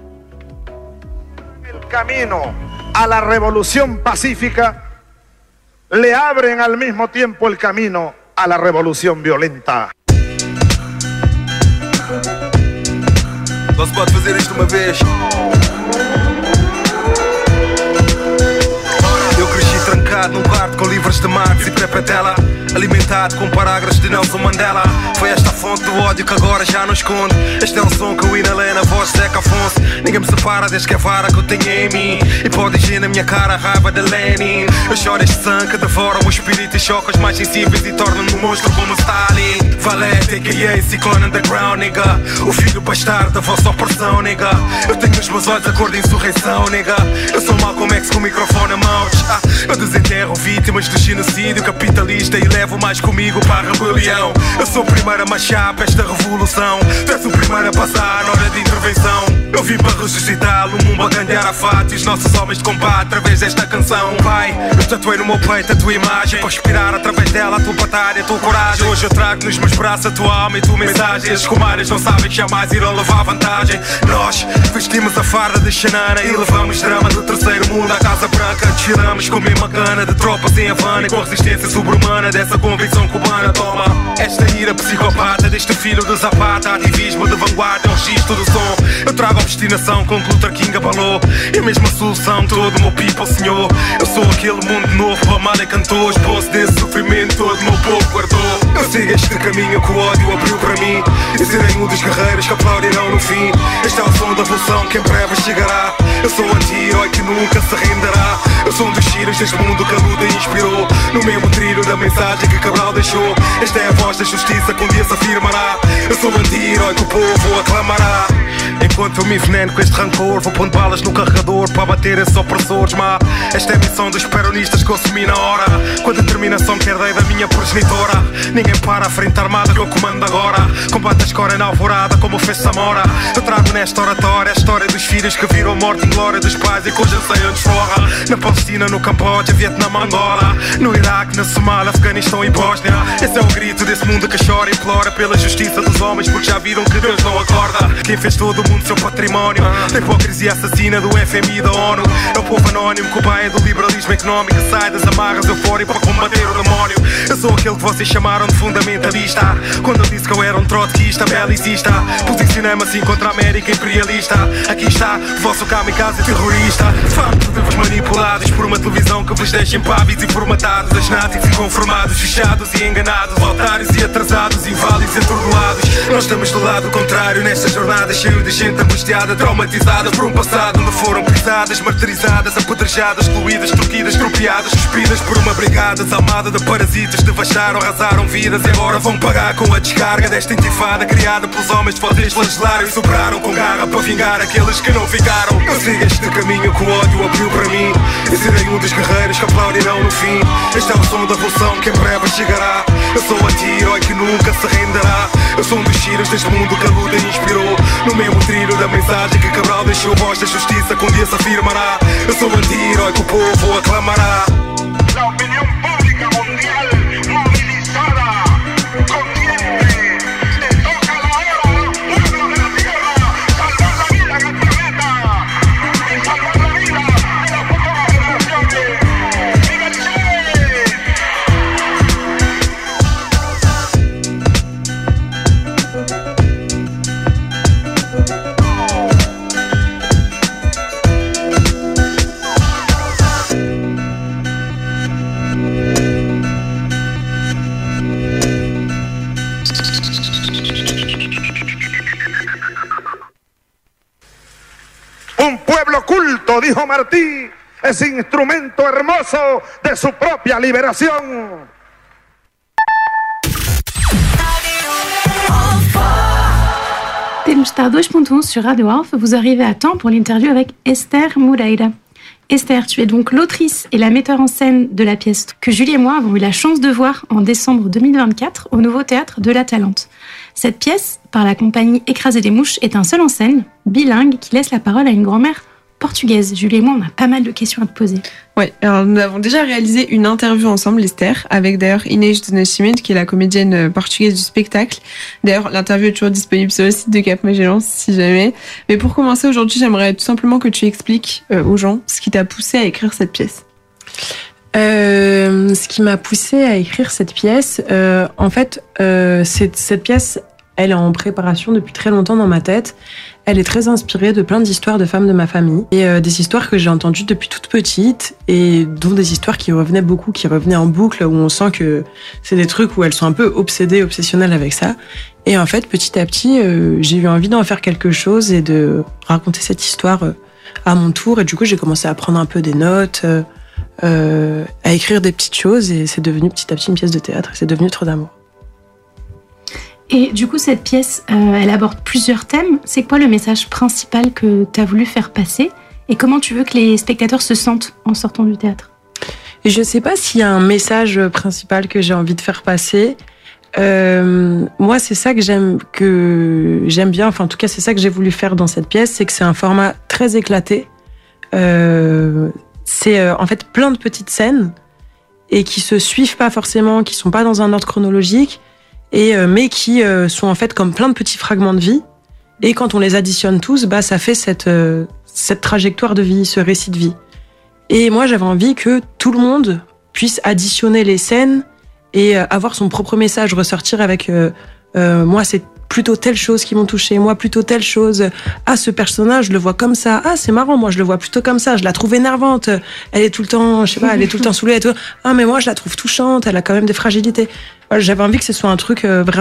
El camino a la revolución pacífica le abren al mismo tiempo el camino a la revolución violenta. Não se pode fazer isto uma vez. Trancado num quarto com livros de Marx e Pepe Tela, alimentado com parágrafos de Nelson Mandela. Foi esta fonte do ódio que agora já não esconde. Este é um som que eu inalei na voz de Zeca Afonso. Ninguém me separa desde que a vara que eu tenho em mim e pode ir na minha cara a raiva de Lenin. Eu choro este sangue que devora o meu espírito e choca os mais sensíveis e torna-me um monstro como Stalin. Valete, a k a. Ciclone Underground, nigga. O filho bastardo da vossa opressão, nigga. Eu tenho nos meus olhos a cor de insurreição, nigga. Eu sou Malcolm X com o microfone a mãos. Ah, eu desenterro vítimas do genocídio capitalista e levo mais comigo para a rebelião. Eu sou o primeiro a marchar para esta revolução. Tu és o primeiro a passar na hora de intervenção. Eu vim para ressuscitar o mundo a ganhar a fato e os nossos homens de combate através desta canção. Pai, eu tatuei no meu peito a tua imagem para inspirar através dela a tua batalha, a tua coragem. Hoje eu trago nos meus braços a tua alma e a tua mensagem. Esses comadres não sabem que jamais irão levar vantagem. Nós vestimos a farda de Xanana e levamos drama do terceiro mundo à Casa Branca. Desfilamos com a mesma cana de tropas em Havana e com a resistência sobre-humana dessa convicção cubana. Toma esta ira psicopata deste filho de Zapata. Ativismo de vanguarda, é um registro do som. Eu trago a obstinação com que Luther King abalou e a mesma solução todo o meu people senhor. Eu sou aquele mundo novo para mal e cantou. Esposo desse sofrimento todo o meu povo guardou. Eu sigo este caminho que o ódio abriu para mim e serei um dos guerreiros que aplaudirão no fim. Este é o som da revolução que em breve chegará. Eu sou anti-herói que nunca se renderá. Eu sou um dos tiros deste mundo que a luta inspirou. No mesmo trilho da mensagem que Cabral deixou. Esta é a voz da justiça que um dia se afirmará. Eu sou anti-herói que o povo aclamará. Enquanto eu me enveneno com este rancor, vou pondo balas no carregador para bater esses opressores, má. Esta é a missão dos peronistas que eu assumi na hora, com a determinação que herdei da minha progenitora. Ninguém para a frente armada que eu comando agora. Combate a escória na alvorada como fez Samora. Eu trago nesta oratória a história dos filhos que viram morte em glória dos pais e que hoje anseiam desforra. Na Palestina, no Camboja, Vietnã, Angola, no Iraque, na Somália, Afeganistão e Bósnia. Esse é o grito desse mundo que chora e implora pela justiça dos homens, porque já viram que Deus não acorda. Quem fez todo o mundo seu património, da hipocrisia assassina do F M I e da ONU. É o povo anónimo, cobaia do liberalismo económico, que sai das amarras eufóricas para combater o demónio. Eu sou aquele que vocês chamaram de fundamentalista, quando eu disse que eu era um trotskista, belicista. Posicionei-me assim contra a América imperialista. Aqui está o vosso kamikaze terrorista. Facto de vos manipulados por uma televisão que vos deixa impávidos e formatados. As nazis inconformados, fechados e enganados, otários e atrasados, inválidos e atordoados. Nós estamos do lado contrário nesta jornada, cheio de gente angustiada, traumatizada por um passado onde foram pisadas, martirizadas, apedrejadas, excluídas, truquidas, estropiadas, cuspidas por uma brigada desalmada de parasitas. Devastaram, arrasaram vidas e agora vão pagar com a descarga desta intifada criada pelos homens de vocês flagelaram e sobraram com garra para vingar aqueles que não ficaram. Eu sigo este caminho que o ódio abriu para mim e serei um dos guerreiros que aplaudirão no fim. Este é o som da revolução que em breve chegará. Eu sou anti-herói que nunca se renderá. Eu sou um dos tiros deste mundo que a luta inspirou. No mesmo trilho da mensagem que Cabral deixou, voz da justiça que um dia se afirmará. Eu sou anti-herói que o povo aclamará. culto, dijo Martí, es instrumento hermoso de su propia liberación. Tempestade deux point onze sur Radio Alf, vous arrivez à temps pour l'interview avec Esther Moreira. Esther, tu es donc l'autrice et la metteur en scène de la pièce que Julie et moi avons eu la chance de voir en décembre deux mille vingt-quatre au Nouveau Théâtre de la Talente. Cette pièce, par la compagnie Écraser des mouches, est un seul en scène, bilingue, qui laisse la parole à une grand-mère portugaise. Julie et moi, on a pas mal de questions à te poser. Ouais, alors nous avons déjà réalisé une interview ensemble, Esther, avec d'ailleurs Inês de Nascimento, qui est la comédienne portugaise du spectacle. D'ailleurs, l'interview est toujours disponible sur le site de Cap Magellan, si jamais. Mais pour commencer aujourd'hui, j'aimerais tout simplement que tu expliques euh, aux gens ce qui t'a poussé à écrire cette pièce. Euh, ce qui m'a poussé à écrire cette pièce, euh, en fait, euh, cette, cette pièce, elle est en préparation depuis très longtemps dans ma tête. Elle est très inspirée de plein d'histoires de femmes de ma famille et euh, des histoires que j'ai entendues depuis toute petite et dont des histoires qui revenaient beaucoup, qui revenaient en boucle, où on sent que c'est des trucs où elles sont un peu obsédées, obsessionnelles avec ça. Et en fait, petit à petit, euh, j'ai eu envie d'en faire quelque chose et de raconter cette histoire euh, à mon tour. Et du coup, j'ai commencé à prendre un peu des notes, euh, euh, à écrire des petites choses et c'est devenu petit à petit une pièce de théâtre et c'est devenu Trop d'amour. Et du coup, cette pièce, euh, elle aborde plusieurs thèmes. C'est quoi le message principal que tu as voulu faire passer? Et comment tu veux que les spectateurs se sentent en sortant du théâtre? Et je sais pas s'il y a un message principal que j'ai envie de faire passer. Euh, moi, c'est ça que j'aime, que j'aime bien. Enfin, en tout cas, c'est ça que j'ai voulu faire dans cette pièce. C'est que c'est un format très éclaté. Euh, c'est euh, en fait plein de petites scènes et qui se suivent pas forcément, qui sont pas dans un ordre chronologique. Et euh, mais qui euh, sont en fait comme plein de petits fragments de vie. Et quand on les additionne tous, bah ça fait cette euh, cette trajectoire de vie, ce récit de vie. Et moi, j'avais envie que tout le monde puisse additionner les scènes et euh, avoir son propre message, ressortir avec euh, euh, moi c'est plutôt telle chose qui m'ont touché, moi plutôt telle chose. Ah, ce personnage, je le vois comme ça. Ah, c'est marrant, moi je le vois plutôt comme ça. Je la trouve énervante. Elle est tout le temps, je sais pas, elle est tout le temps saoulée et tout. Ah, mais moi je la trouve touchante. Elle a quand même des fragilités. Voilà, j'avais envie que ce soit un truc euh, vraiment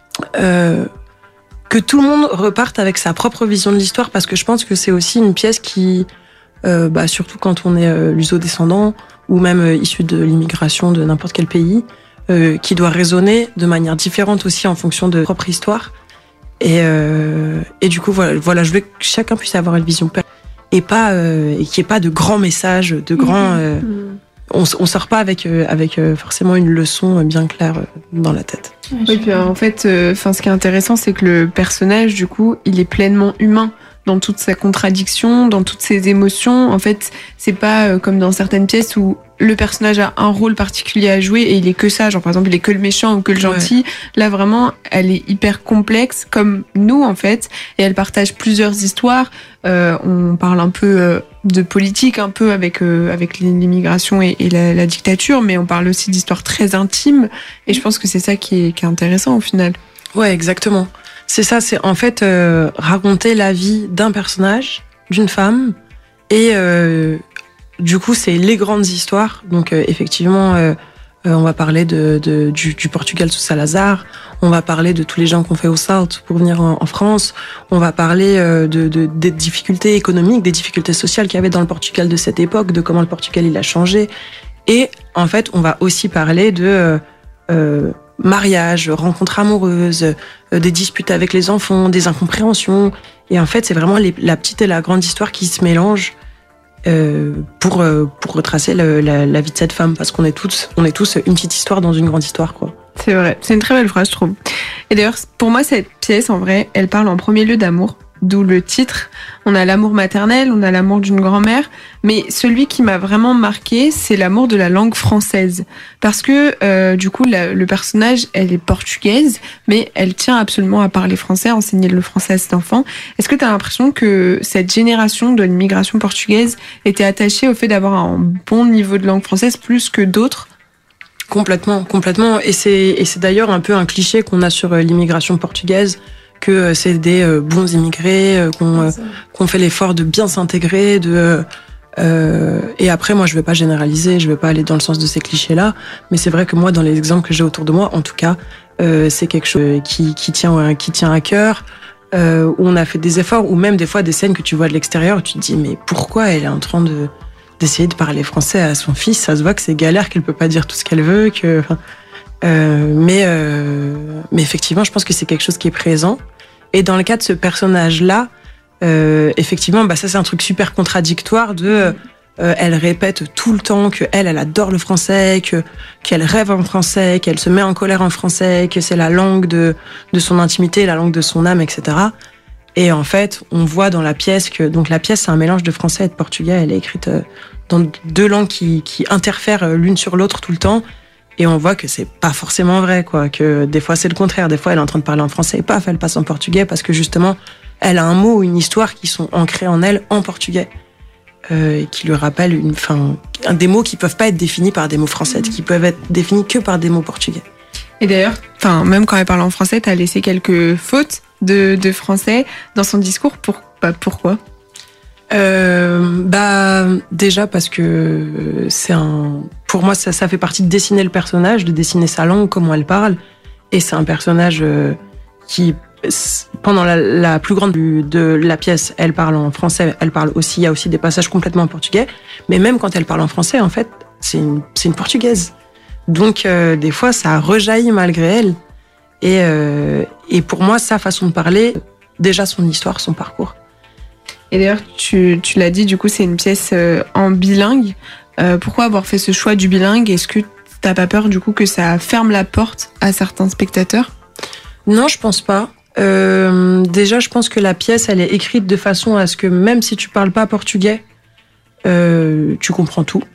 euh, que tout le monde reparte avec sa propre vision de l'histoire, parce que je pense que c'est aussi une pièce qui, euh, bah surtout quand on est euh, luso-descendant ou même euh, issu de l'immigration de n'importe quel pays. Euh, qui doit résonner de manière différente aussi en fonction de propre histoire. Et, euh, et du coup, voilà, voilà, je veux que chacun puisse avoir une vision et pas euh, et qu'il n'y ait pas de grands messages, de grands. Euh, on, on sort pas avec euh, avec euh, forcément une leçon bien claire euh, dans la tête. Oui, puis en fait, enfin, euh, ce qui est intéressant, c'est que le personnage, du coup, il est pleinement humain. Dans toute sa contradiction, dans toutes ses émotions. En fait, c'est pas euh, comme dans certaines pièces où le personnage a un rôle particulier à jouer et il est que ça, genre par exemple il est que le méchant ou que le gentil. Ouais. Là vraiment, elle est hyper complexe comme nous en fait, et elle partage plusieurs histoires. Euh, on parle un peu euh, de politique, un peu avec euh, avec l'immigration et, et la, la dictature, mais on parle aussi d'histoires très intimes. Et je pense que c'est ça qui est, qui est intéressant au final. Ouais, exactement. C'est ça, c'est en fait euh, raconter la vie d'un personnage, d'une femme, et euh, du coup c'est les grandes histoires. Donc euh, effectivement, euh, euh, on va parler de, de du, du Portugal sous Salazar, on va parler de tous les gens qu'on fait au Salto pour venir en, en France, on va parler euh, de, de des difficultés économiques, des difficultés sociales qu'il y avait dans le Portugal de cette époque, de comment le Portugal il a changé, et en fait on va aussi parler de euh, euh, mariage, rencontres amoureuses, euh, des disputes avec les enfants, des incompréhensions. Et en fait, c'est vraiment les, la petite et la grande histoire qui se mélangent euh, pour euh, pour retracer le, la, la vie de cette femme, parce qu'on est tous on est tous une petite histoire dans une grande histoire, quoi. C'est vrai, c'est une très belle phrase, je trouve. Et d'ailleurs, pour moi, cette pièce, en vrai, elle parle en premier lieu d'amour. D'où le titre. On a l'amour maternel, on a l'amour d'une grand-mère, mais celui qui m'a vraiment marqué, c'est l'amour de la langue française. Parce que, euh, du coup, la, le personnage, elle est portugaise, mais elle tient absolument à parler français, à enseigner le français à ses enfants. Est-ce que tu as l'impression que cette génération de l'immigration portugaise était attachée au fait d'avoir un bon niveau de langue française plus que d'autres ? Complètement, complètement. Et c'est, et c'est d'ailleurs un peu un cliché qu'on a sur l'immigration portugaise, que c'est des bons immigrés, qu'on, qu'on fait l'effort de bien s'intégrer, de euh, et après moi je vais pas généraliser, je vais pas aller dans le sens de ces clichés-là, mais c'est vrai que moi dans les exemples que j'ai autour de moi, en tout cas, euh, c'est quelque chose qui qui tient qui tient à cœur. euh, où on a fait des efforts, ou même des fois des scènes que tu vois de l'extérieur, où tu te dis mais pourquoi elle est en train de d'essayer de parler français à son fils? Ça se voit que c'est galère, qu'elle peut pas dire tout ce qu'elle veut, que euh, mais euh, mais effectivement, je pense que c'est quelque chose qui est présent. Et dans le cas de ce personnage-là, euh, effectivement, bah ça c'est un truc super contradictoire de euh, elle répète tout le temps que elle, elle adore le français, que qu'elle rêve en français, qu'elle se met en colère en français, que c'est la langue de de son intimité, la langue de son âme, et cetera. Et en fait, on voit dans la pièce que donc la pièce c'est un mélange de français et de portugais. Elle est écrite dans deux langues qui qui interfèrent l'une sur l'autre tout le temps. Et on voit que c'est pas forcément vrai, quoi. Que des fois c'est le contraire. Des fois elle est en train de parler en français et paf, elle passe en portugais parce que justement elle a un mot ou une histoire qui sont ancrés en elle en portugais. Euh, et qui lui rappellent une, enfin, des mots qui peuvent pas être définis par des mots français, qui peuvent être définis que par des mots portugais. Et d'ailleurs, enfin, même quand elle parle en français, t'as laissé quelques fautes de, de français dans son discours. Pour, bah, pourquoi euh, Bah, déjà parce que c'est un, pour moi, ça, ça fait partie de dessiner le personnage, de dessiner sa langue, comment elle parle, et c'est un personnage euh, qui pendant la, la plus grande de la pièce, elle parle en français, elle parle aussi, il y a aussi des passages complètement en portugais, mais même quand elle parle en français, en fait, c'est une, c'est une portugaise. Donc, euh, des fois, ça rejaillit malgré elle. Et, euh, et pour moi, sa façon de parler, déjà son histoire, son parcours. Et d'ailleurs, tu, tu l'as dit, du coup, c'est une pièce euh, en bilingue. Euh, pourquoi avoir fait ce choix du bilingue? Est-ce que t'as pas peur, du coup, que ça ferme la porte à certains spectateurs? Non, je pense pas. Euh, déjà, je pense que la pièce, elle est écrite de façon à ce que même si tu parles pas portugais, euh, tu comprends tout.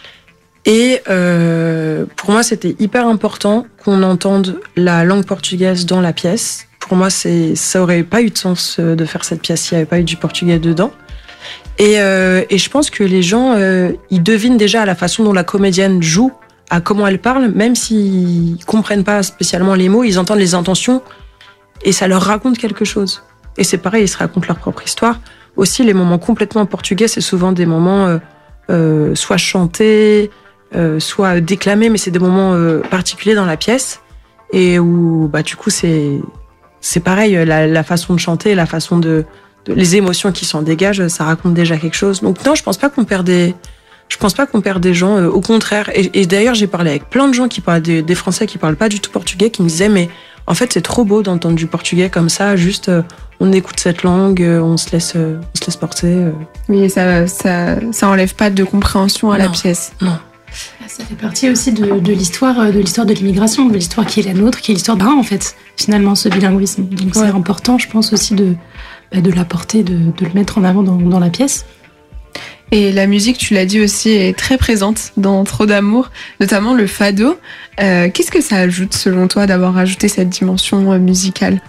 Et euh, pour moi, c'était hyper important qu'on entende la langue portugaise dans la pièce. Pour moi, c'est, ça aurait pas eu de sens de faire cette pièce s'il y avait pas eu du portugais dedans. Et, euh, et je pense que les gens, euh, ils devinent déjà à la façon dont la comédienne joue, à comment elle parle, même s'ils comprennent pas spécialement les mots, ils entendent les intentions. Et ça leur raconte quelque chose. Et c'est pareil, ils se racontent leur propre histoire. Aussi, les moments complètement portugais, c'est souvent des moments euh, euh, soit chantés, euh, soit déclamés, mais c'est des moments euh, particuliers dans la pièce. Et où, bah, du coup, c'est c'est pareil, la, la façon de chanter, la façon de, de... les émotions qui s'en dégagent, ça raconte déjà quelque chose. Donc non, je pense pas qu'on perd des... Je pense pas qu'on perd des gens, euh, au contraire. Et, et d'ailleurs, j'ai parlé avec plein de gens qui parlent des, des Français qui parlent pas du tout portugais, qui me disaient, mais en fait, c'est trop beau d'entendre du portugais comme ça, juste euh, on écoute cette langue, euh, on se laisse, euh, on se laisse porter. Euh. Oui, et ça, ça, ça enlève pas de compréhension à non, la pièce. Non. Ça fait partie aussi de, de l'histoire, de l'histoire de l'immigration, de l'histoire qui est la nôtre, qui est l'histoire d'un en fait, finalement, ce bilinguisme. Donc ouais. C'est important, je pense aussi de, bah, de l'apporter, de, de le mettre en avant dans, dans la pièce. Et la musique, tu l'as dit aussi, est très présente dans Trop d'amour, notamment le fado. Euh, qu'est-ce que ça ajoute, selon toi, d'avoir ajouté cette dimension euh, musicale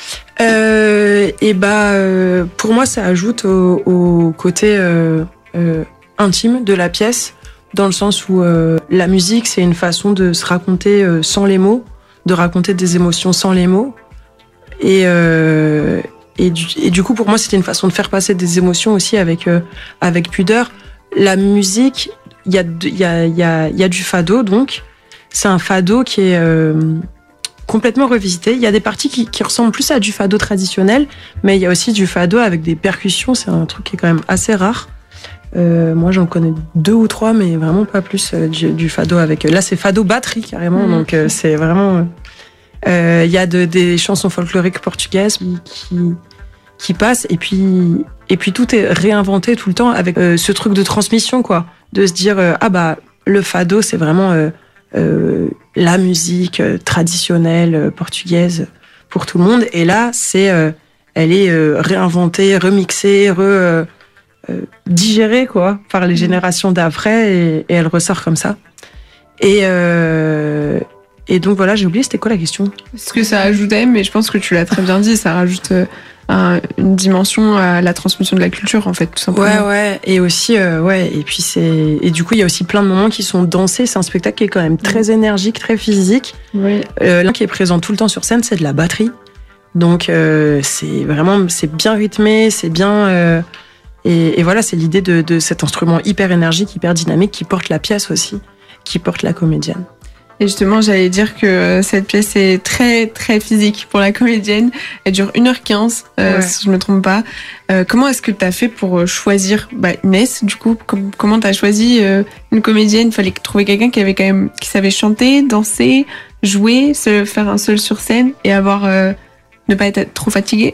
euh, Et bah, euh, pour moi, ça ajoute au, au côté euh, euh, intime de la pièce, dans le sens où euh, la musique, c'est une façon de se raconter euh, sans les mots, de raconter des émotions sans les mots. Et euh, Et du, et du coup, pour moi, c'était une façon de faire passer des émotions aussi avec, euh, avec pudeur. La musique, il y a, y, a, y, a, y a du fado, donc. C'est un fado qui est euh, complètement revisité. Il y a des parties qui, qui ressemblent plus à du fado traditionnel, mais il y a aussi du fado avec des percussions. C'est un truc qui est quand même assez rare. Euh, moi, j'en connais deux ou trois, mais vraiment pas plus euh, du, du fado avec... Là, c'est fado batterie, carrément, mmh. donc euh, c'est vraiment... Il euh, y a de, des chansons folkloriques portugaises qui... qui qui passe et puis et puis tout est réinventé tout le temps avec euh, ce truc de transmission, quoi, de se dire euh, ah bah le fado c'est vraiment euh, euh, la musique euh, traditionnelle euh, portugaise pour tout le monde, et là c'est euh, elle est euh, réinventée, remixée, re, euh, euh, digérée, quoi, par les générations d'après, et, et elle ressort comme ça. Et euh, et donc voilà, j'ai oublié c'était quoi la question. Ce que ça ajoutait, mais je pense que tu l'as très bien dit, ça rajoute euh... Un, une dimension à la transmission de la culture, en fait, tout simplement. Ouais, ouais, et aussi, euh, ouais, et puis c'est, et du coup, il y a aussi plein de moments qui sont dansés. C'est un spectacle qui est quand même très énergique, très physique. Oui. Euh, l'un qui est présent tout le temps sur scène, c'est de la batterie. Donc, euh, c'est vraiment, c'est bien rythmé, c'est bien, euh, et, et voilà, c'est l'idée de, de cet instrument hyper énergique, hyper dynamique, qui porte la pièce aussi, qui porte la comédienne. Et justement, j'allais dire que euh, cette pièce est très, très physique pour la comédienne. Elle dure une heure quinze, euh, ouais. si je me trompe pas. Euh, comment est-ce que tu as fait pour choisir bah, Inès, du coup, com- comment tu as choisi euh, une comédienne? Il fallait trouver quelqu'un qui avait quand même, qui savait chanter, danser, jouer, se faire un seul sur scène et avoir euh, ne pas être trop fatigué.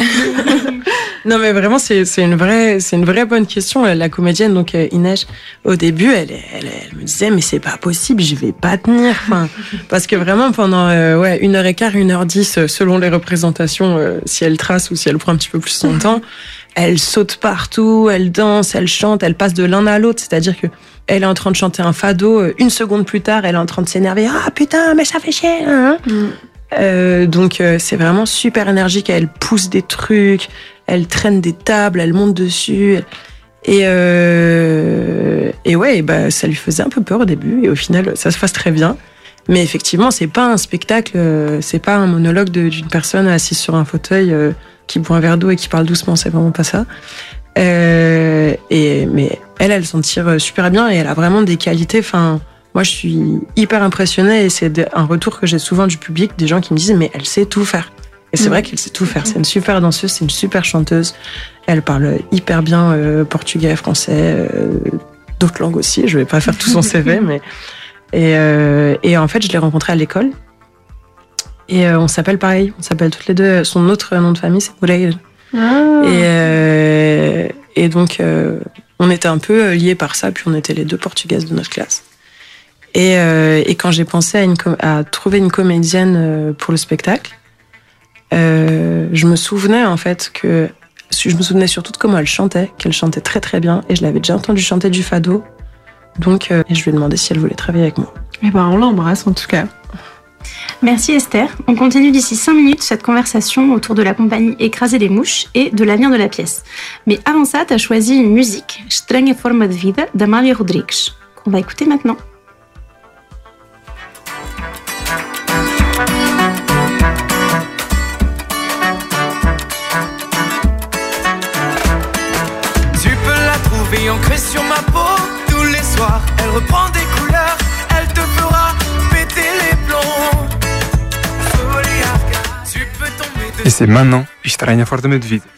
Non, mais vraiment, c'est, c'est une vraie, c'est une vraie bonne question. La comédienne, donc, Inès, au début, elle, elle, elle me disait, mais c'est pas possible, je vais pas tenir. Enfin, parce que vraiment, pendant, euh, ouais, une heure et quart, une heure dix, selon les représentations, euh, si elle trace ou si elle prend un petit peu plus son temps, elle saute partout, elle danse, elle chante, elle passe de l'un à l'autre. C'est-à-dire que elle est en train de chanter un fado, une seconde plus tard, elle est en train de s'énerver. Ah, putain, mais ça fait chier, hein. Mm. Euh, donc euh, c'est vraiment super énergique, elle pousse des trucs, elle traîne des tables, elle monte dessus et euh, et ouais, bah ça lui faisait un peu peur au début et au final ça se passe très bien. Mais effectivement, c'est pas un spectacle, c'est pas un monologue de, d'une personne assise sur un fauteuil euh, qui boit un verre d'eau et qui parle doucement, c'est vraiment pas ça. Euh, et mais elle, elle s'en tire super bien et elle a vraiment des qualités. Enfin, moi, je suis hyper impressionnée et c'est un retour que j'ai souvent du public, des gens qui me disent mais elle sait tout faire. Et c'est mmh. vrai qu'elle sait tout faire. C'est une super danseuse, c'est une super chanteuse. Elle parle hyper bien euh, portugais, français, euh, d'autres langues aussi. Je vais pas faire tout son C V, mais et, euh, et en fait, je l'ai rencontrée à l'école. Et euh, on s'appelle pareil. On s'appelle toutes les deux. Son autre nom de famille, c'est Moreira. Ah. Et euh, et donc euh, on était un peu liés par ça. Puis on était les deux portugaises de notre classe. Et, euh, et quand j'ai pensé à, une com- à trouver une comédienne euh, pour le spectacle, euh, je me souvenais en fait que je me souvenais surtout de comment elle chantait, qu'elle chantait très très bien, et je l'avais déjà entendu chanter du fado, donc euh, et je lui ai demandé si elle voulait travailler avec moi. Et ben on l'embrasse en tout cas. Merci Esther. On continue d'ici cinq minutes cette conversation autour de la compagnie Écraser les mouches et de l'avenir de la pièce. Mais avant ça, tu as choisi une musique, Estranha Forma de Vida, d'Amália Rodrigues, qu'on va écouter maintenant. Ancrée sur ma peau tous les soirs, elle reprend des couleurs, elle te fera péter les plombs. Tu peux tomber de... Et c'est maintenant, Estranha Forma de Vida.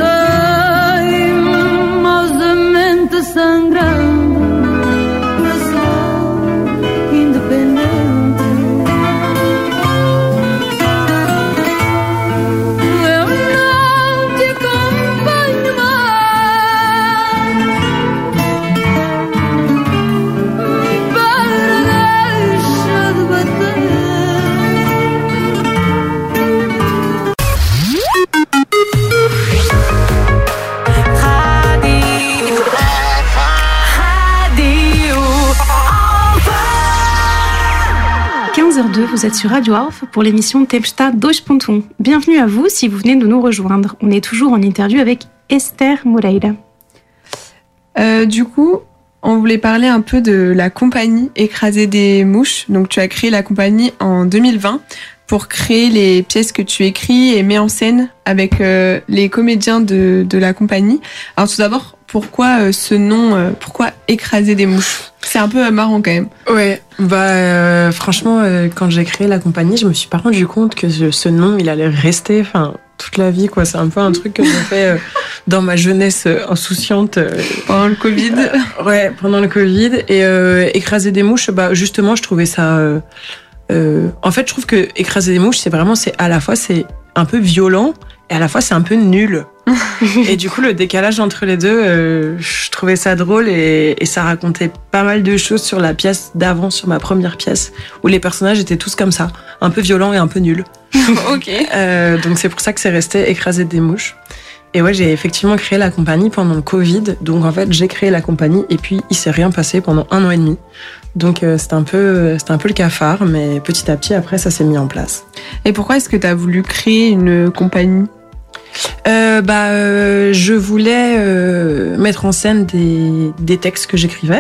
Sangrando, quinze heures deux, vous êtes sur Radio Alf pour l'émission Tempestad deux point un. Bienvenue à vous si vous venez de nous rejoindre. On est toujours en interview avec Esther Moreira. Euh, du coup, on voulait parler un peu de la compagnie Écraser des mouches. Donc, tu as créé la compagnie en deux mille vingt pour créer les pièces que tu écris et mets en scène avec euh, les comédiens de, de la compagnie. Alors, tout d'abord, pourquoi euh, ce nom, euh, pourquoi Écraser des mouches ? C'est un peu marrant quand même. Ouais, bah euh, franchement, euh, quand j'ai créé la compagnie, je me suis pas rendu compte que ce, ce nom, il allait rester, enfin, toute la vie, quoi. C'est un peu un truc que j'ai fait euh, dans ma jeunesse euh, insouciante. Euh, pendant le Covid. Euh, ouais, pendant le Covid. Et euh, Écraser des mouches, bah justement, je trouvais ça. Euh, euh, en fait, je trouve que Écraser des mouches, c'est vraiment, c'est à la fois, c'est un peu violent et à la fois, c'est un peu nul. Et du coup, le décalage entre les deux, euh, je trouvais ça drôle et, et ça racontait pas mal de choses sur la pièce d'avant, sur ma première pièce, où les personnages étaient tous comme ça, un peu violents et un peu nuls. Ok. Euh, donc c'est pour ça que c'est resté Écraser des mouches. Et ouais, j'ai effectivement créé la compagnie pendant le Covid. Donc en fait, j'ai créé la compagnie et puis il s'est rien passé pendant un an et demi. Donc euh, c'était un peu, c'était un peu le cafard, mais petit à petit après, ça s'est mis en place. Et pourquoi est-ce que tu as voulu créer une compagnie ? Euh, bah, euh, je voulais euh, mettre en scène des, des textes que j'écrivais.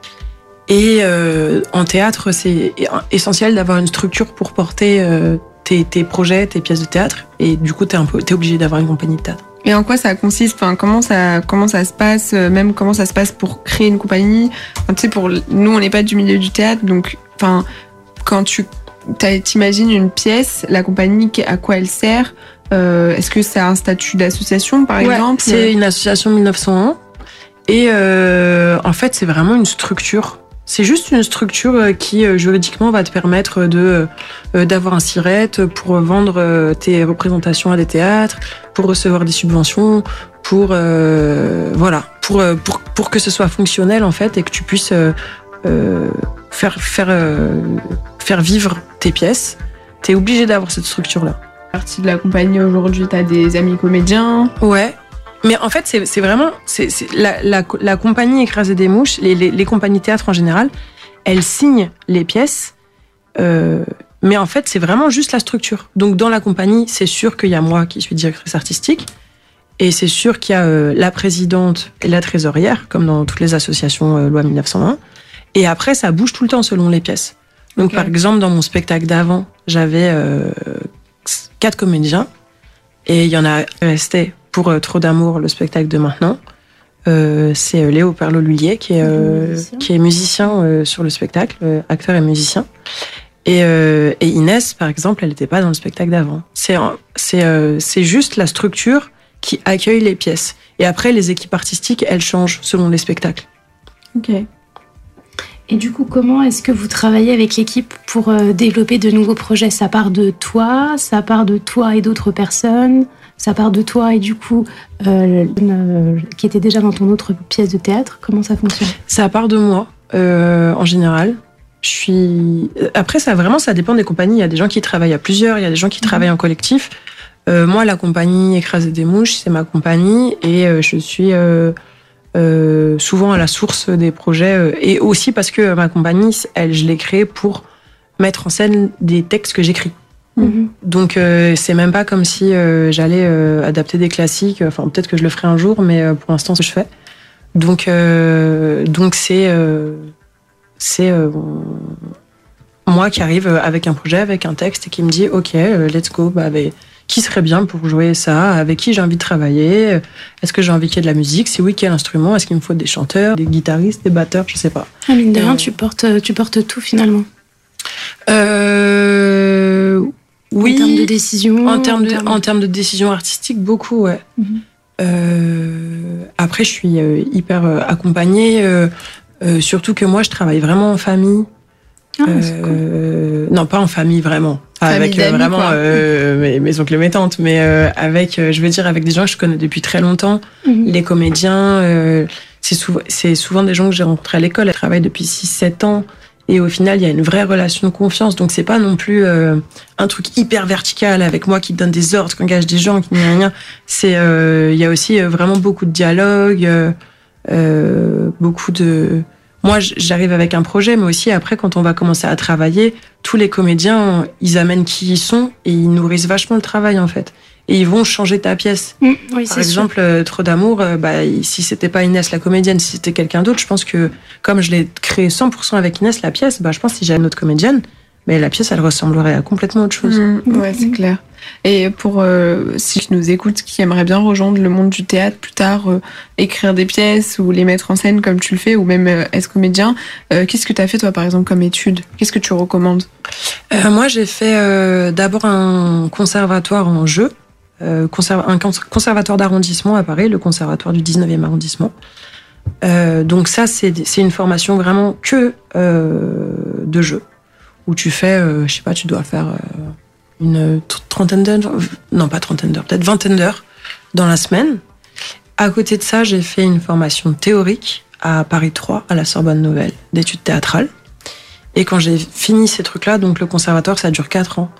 Et euh, en théâtre, c'est essentiel d'avoir une structure pour porter euh, tes, tes projets, tes pièces de théâtre. Et du coup, t'es un peu, t'es obligé d'avoir une compagnie de théâtre. Et en quoi ça consiste ? Enfin, comment ça, comment ça se passe ? Même comment ça se passe pour créer une compagnie ? Enfin, tu sais, pour nous, on n'est pas du milieu du théâtre, donc, enfin, quand tu t'imagines une pièce, la compagnie, à quoi elle sert ? Euh, est-ce que ça a un statut d'association, par ouais, exemple ? C'est une association mille neuf cent un. Et euh, en fait, c'est vraiment une structure. C'est juste une structure qui, euh, juridiquement, va te permettre de euh, d'avoir un siret pour vendre euh, tes représentations à des théâtres, pour recevoir des subventions, pour euh, voilà, pour pour pour que ce soit fonctionnel en fait et que tu puisses euh, euh, faire faire euh, faire vivre tes pièces. T'es obligé d'avoir cette structure-là. Partie de la compagnie aujourd'hui, t'as des amis comédiens. Ouais. Mais en fait, c'est, c'est vraiment c'est, c'est la, la, la compagnie Écraser des mouches, les, les, les compagnies théâtre en général, elles signent les pièces, euh, mais en fait, c'est vraiment juste la structure. Donc, dans la compagnie, c'est sûr qu'il y a moi qui suis directrice artistique, et c'est sûr qu'il y a euh, la présidente et la trésorière, comme dans toutes les associations euh, loi mille neuf cent un. Et après, ça bouge tout le temps selon les pièces. Donc, okay. Par exemple, dans mon spectacle d'avant, j'avais euh, quatre comédiens, et il y en a resté pour euh, Trop d'amour, le spectacle de maintenant. Euh, c'est euh, Léo Perlot-Lullier qui est, euh, qui est musicien euh, sur le spectacle, euh, acteur et musicien. Et, euh, et Inès, par exemple, elle n'était pas dans le spectacle d'avant. C'est, c'est, euh, c'est juste la structure qui accueille les pièces. Et après, les équipes artistiques, elles changent selon les spectacles. Ok. Et du coup, comment est-ce que vous travaillez avec l'équipe pour euh, développer de nouveaux projets ? Ça part de toi, ça part de toi et d'autres personnes, ça part de toi et du coup, euh, euh, qui était déjà dans ton autre pièce de théâtre. Comment ça fonctionne ? Ça part de moi, euh, en général. Je suis. Après, ça vraiment, ça dépend des compagnies. Il y a des gens qui travaillent à plusieurs, il y a des gens qui mmh. travaillent en collectif. Euh, moi, la compagnie Écraser des mouches, c'est ma compagnie et euh, je suis. Euh, Euh, souvent à la source des projets euh, et aussi parce que ma compagnie, elle, je l'ai créée pour mettre en scène des textes que j'écris. Mm-hmm. Donc euh, c'est même pas comme si euh, j'allais euh, adapter des classiques. Enfin peut-être que je le ferai un jour, mais euh, pour l'instant c'est ce que je fais. Donc euh, donc c'est euh, c'est euh, moi qui arrive avec un projet, avec un texte et qui me dit ok, euh, let's go. Bah, bah, qui serait bien pour jouer ça ? Avec qui j'ai envie de travailler ? Est-ce que j'ai envie qu'il y ait de la musique ? Si oui, quel instrument ? Est-ce qu'il me faut des chanteurs, des guitaristes, des batteurs ? Je sais pas. Ah, mine de rien, euh... tu portes, tu portes tout finalement. Euh... Oui. En termes de décision. En termes de, en termes de décision artistique, beaucoup, ouais. Mm-hmm. Euh... Après, je suis hyper accompagnée. Euh... Euh, surtout que moi, je travaille vraiment en famille. Ah, euh, cool. Non, pas en famille vraiment, famille avec euh, vraiment euh, mes, mes oncles et mes tantes, mais euh, avec, euh, je veux dire, avec des gens que je connais depuis très longtemps, mm-hmm. les comédiens. Euh, c'est souvent, c'est souvent des gens que j'ai rencontrés à l'école. Elles travaillent depuis six sept ans, et au final, il y a une vraie relation de confiance. Donc c'est pas non plus euh, un truc hyper vertical avec moi qui donne des ordres, qui engage des gens, qui n'y a rien. C'est, euh, il y a aussi vraiment beaucoup de dialogue, euh, euh, beaucoup de moi, j'arrive avec un projet, mais aussi après, quand on va commencer à travailler, tous les comédiens, ils amènent qui ils sont et ils nourrissent vachement le travail, en fait. Et ils vont changer ta pièce. Mmh, oui, Par exemple, sûr. Trop d'amour, bah, si c'était pas Inès la comédienne, si c'était quelqu'un d'autre, je pense que comme je l'ai créé cent pour cent avec Inès la pièce, bah, je pense que si j'avais une autre comédienne, mais la pièce, elle ressemblerait à complètement autre chose. Mmh, ouais, c'est clair. Et pour, euh, si tu nous écoutes, qui aimerait bien rejoindre le monde du théâtre plus tard, euh, écrire des pièces ou les mettre en scène comme tu le fais, ou même euh, être comédien, euh, qu'est-ce que tu as fait toi par exemple comme études ? Qu'est-ce que tu recommandes ? euh, Moi j'ai fait euh, d'abord un conservatoire en jeu, euh, conserv- un conservatoire d'arrondissement à Paris, le conservatoire du dix-neuvième arrondissement. Euh, donc ça c'est, c'est une formation vraiment que euh, de jeu, où tu fais, euh, je sais pas, tu dois faire... Euh, une trentaine d'heures, non pas trentaine d'heures, peut-être vingtaine d'heures dans la semaine. À côté de ça, j'ai fait une formation théorique à Paris trois, à la Sorbonne Nouvelle, d'études théâtrales. Et quand j'ai fini ces trucs-là, donc le conservatoire, ça dure quatre ans.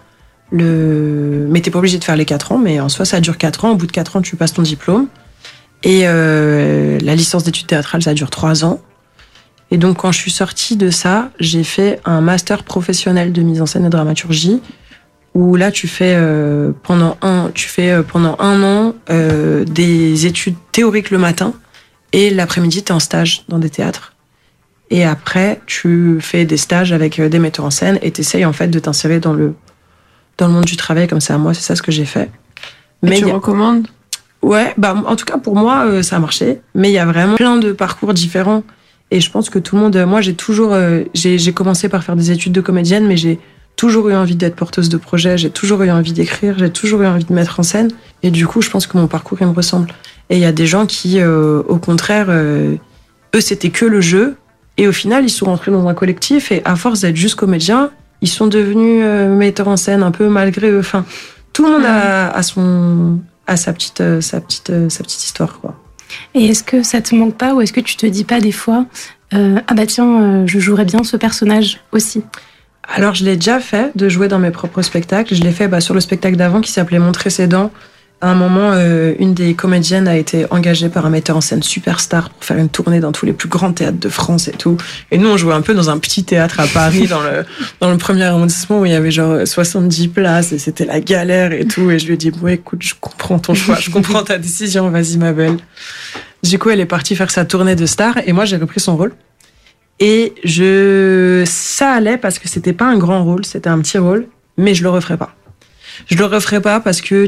Le... Mais t'es pas obligé de faire les quatre ans, mais en soi, ça dure quatre ans. Au bout de quatre ans, tu passes ton diplôme. Et euh, la licence d'études théâtrales, ça dure trois ans. Et donc, quand je suis sortie de ça, j'ai fait un master professionnel de mise en scène et dramaturgie, où là tu fais euh, pendant un tu fais euh, pendant un an euh, des études théoriques le matin et l'après-midi t'es en stage dans des théâtres et après tu fais des stages avec des metteurs en scène et t'essayes en fait de t'insérer dans le dans le monde du travail comme ça. Moi c'est ça ce que j'ai fait. Mais et tu a... recommandes ? Ouais, bah en tout cas pour moi euh, ça a marché, mais il y a vraiment plein de parcours différents et je pense que tout le monde moi j'ai toujours euh, j'ai j'ai commencé par faire des études de comédienne, mais j'ai toujours eu envie d'être porteuse de projet, j'ai toujours eu envie d'écrire, j'ai toujours eu envie de mettre en scène. Et du coup, je pense que mon parcours, il me ressemble. Et il y a des gens qui, euh, au contraire, euh, eux, c'était que le jeu. Et au final, ils sont rentrés dans un collectif. Et à force d'être juste comédiens, ils sont devenus euh, metteurs en scène un peu malgré eux. Enfin, tout le monde a, a, son, a sa, petite, euh, sa, petite, euh, sa petite histoire, quoi. Et est-ce que ça te manque pas ou est-ce que tu te dis pas des fois euh, ah bah tiens, euh, je jouerais bien ce personnage aussi ? Alors, je l'ai déjà fait, de jouer dans mes propres spectacles. Je l'ai fait bah, sur le spectacle d'avant qui s'appelait Mon précédent. À un moment, euh, une des comédiennes a été engagée par un metteur en scène superstar pour faire une tournée dans tous les plus grands théâtres de France et tout. Et nous, on jouait un peu dans un petit théâtre à Paris, dans le, dans le premier arrondissement où il y avait genre soixante-dix places et c'était la galère et tout. Et je lui ai dit, bon, écoute, je comprends ton choix, je comprends ta décision, vas-y, ma belle. Du coup, elle est partie faire sa tournée de star et moi, j'ai repris son rôle. Et je, ça allait parce que c'était pas un grand rôle, c'était un petit rôle, mais je le referais pas. Je le referais pas parce que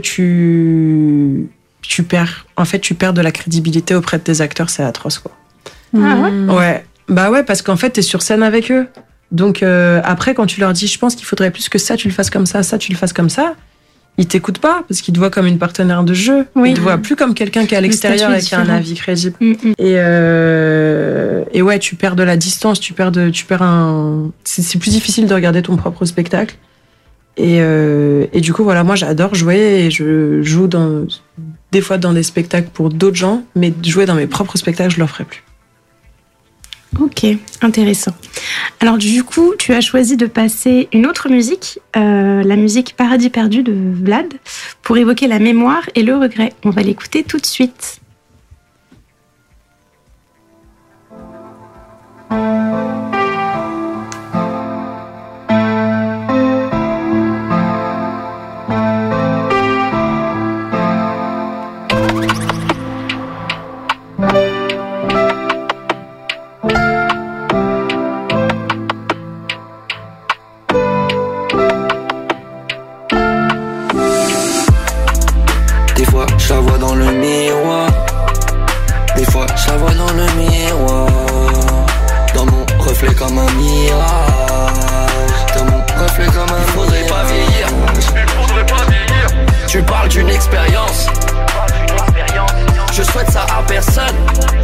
tu, tu perds, en fait, tu perds de la crédibilité auprès de tes acteurs, c'est atroce, quoi. Ah ouais? Ouais. Bah ouais, parce qu'en fait, t'es sur scène avec eux. Donc, euh, après, quand tu leur dis, je pense qu'il faudrait plus que ça, tu le fasses comme ça, ça, tu le fasses comme ça, ils t'écoutent pas parce qu'ils te voient comme une partenaire de jeu. Oui. Ils te voient plus comme quelqu'un qui est à l'extérieur et qui a un avis crédible. Mm, mm. Et, euh, et ouais, tu perds de la distance, tu perds de, tu perds un, c'est, c'est plus difficile de regarder ton propre spectacle. Et, euh, et du coup, voilà, moi, j'adore jouer et je joue dans, des fois dans des spectacles pour d'autres gens, mais jouer dans mes propres spectacles, je le ferai plus. Ok, intéressant. Alors du coup, tu as choisi de passer une autre musique, euh, la musique Paradis perdu de Vlad, pour évoquer la mémoire et le regret. On va l'écouter tout de suite. Comme un mirage, dans mon reflet comme un. Il faudrait pas vieillir, il faudrait pas vieillir. Tu parles d'une expérience, je souhaite ça à personne,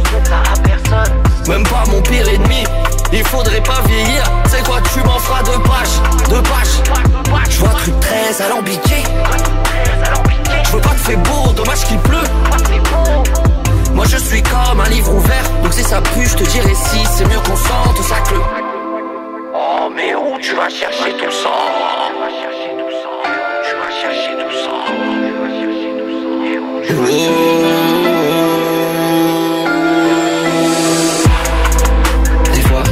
même pas mon pire ennemi. Il faudrait pas vieillir, c'est quoi, tu m'en feras deux pages, deux pages. Je vois truc très alambiqué, je veux pas te faire beau, dommage qu'il pleut. Moi je suis comme un livre ouvert, donc si ça pue je te dirai si c'est mieux qu'on sente ça que le... Oh mais où tu vas chercher tout ça? Tu vas chercher tout ça. Des fois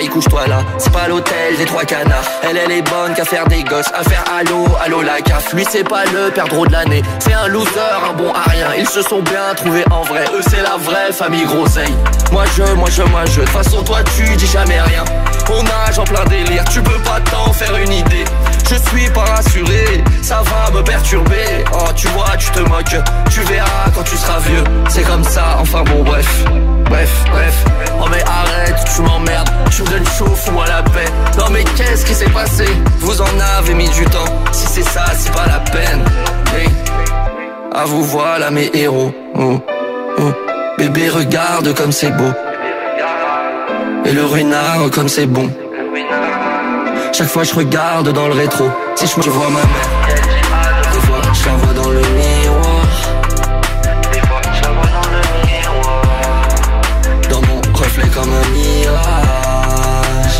couche-toi là. C'est pas l'hôtel des trois canards. Elle, elle est bonne qu'à faire des gosses, à faire allô, allô la gaffe. Lui c'est pas le perdreau de l'année, c'est un loser, un bon à rien. Ils se sont bien trouvés en vrai, eux c'est la vraie famille groseille. Moi je, moi je, moi je, de toute façon toi tu dis jamais rien. On nage en plein délire, tu peux pas t'en faire une idée. Je suis pas rassuré, ça va me perturber. Oh tu vois, tu te moques, tu verras quand tu seras vieux. C'est comme ça, enfin bon bref. Bref, bref, oh mais arrête, tu m'emmerdes. Tu me donnes chaud, fous-moi la paix. Non mais qu'est-ce qui s'est passé? Vous en avez mis du temps. Si c'est ça, c'est pas la peine. Hey. Ah vous voilà mes héros. Oh, oh. Bébé regarde comme c'est beau. Et le ruinard comme c'est bon. Chaque fois je regarde dans le rétro. Si je me vois ma mère, des fois je la vois dans le miroir. Des fois je la vois dans le miroir. Dans mon reflet comme un mirage.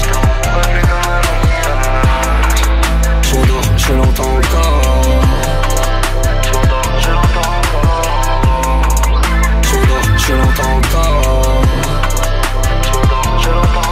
Je m'endors, je l'entends encore. Je m'endors, je l'entends encore. Je m'endors, je l'entends encore. Je m'endors, je l'entends encore.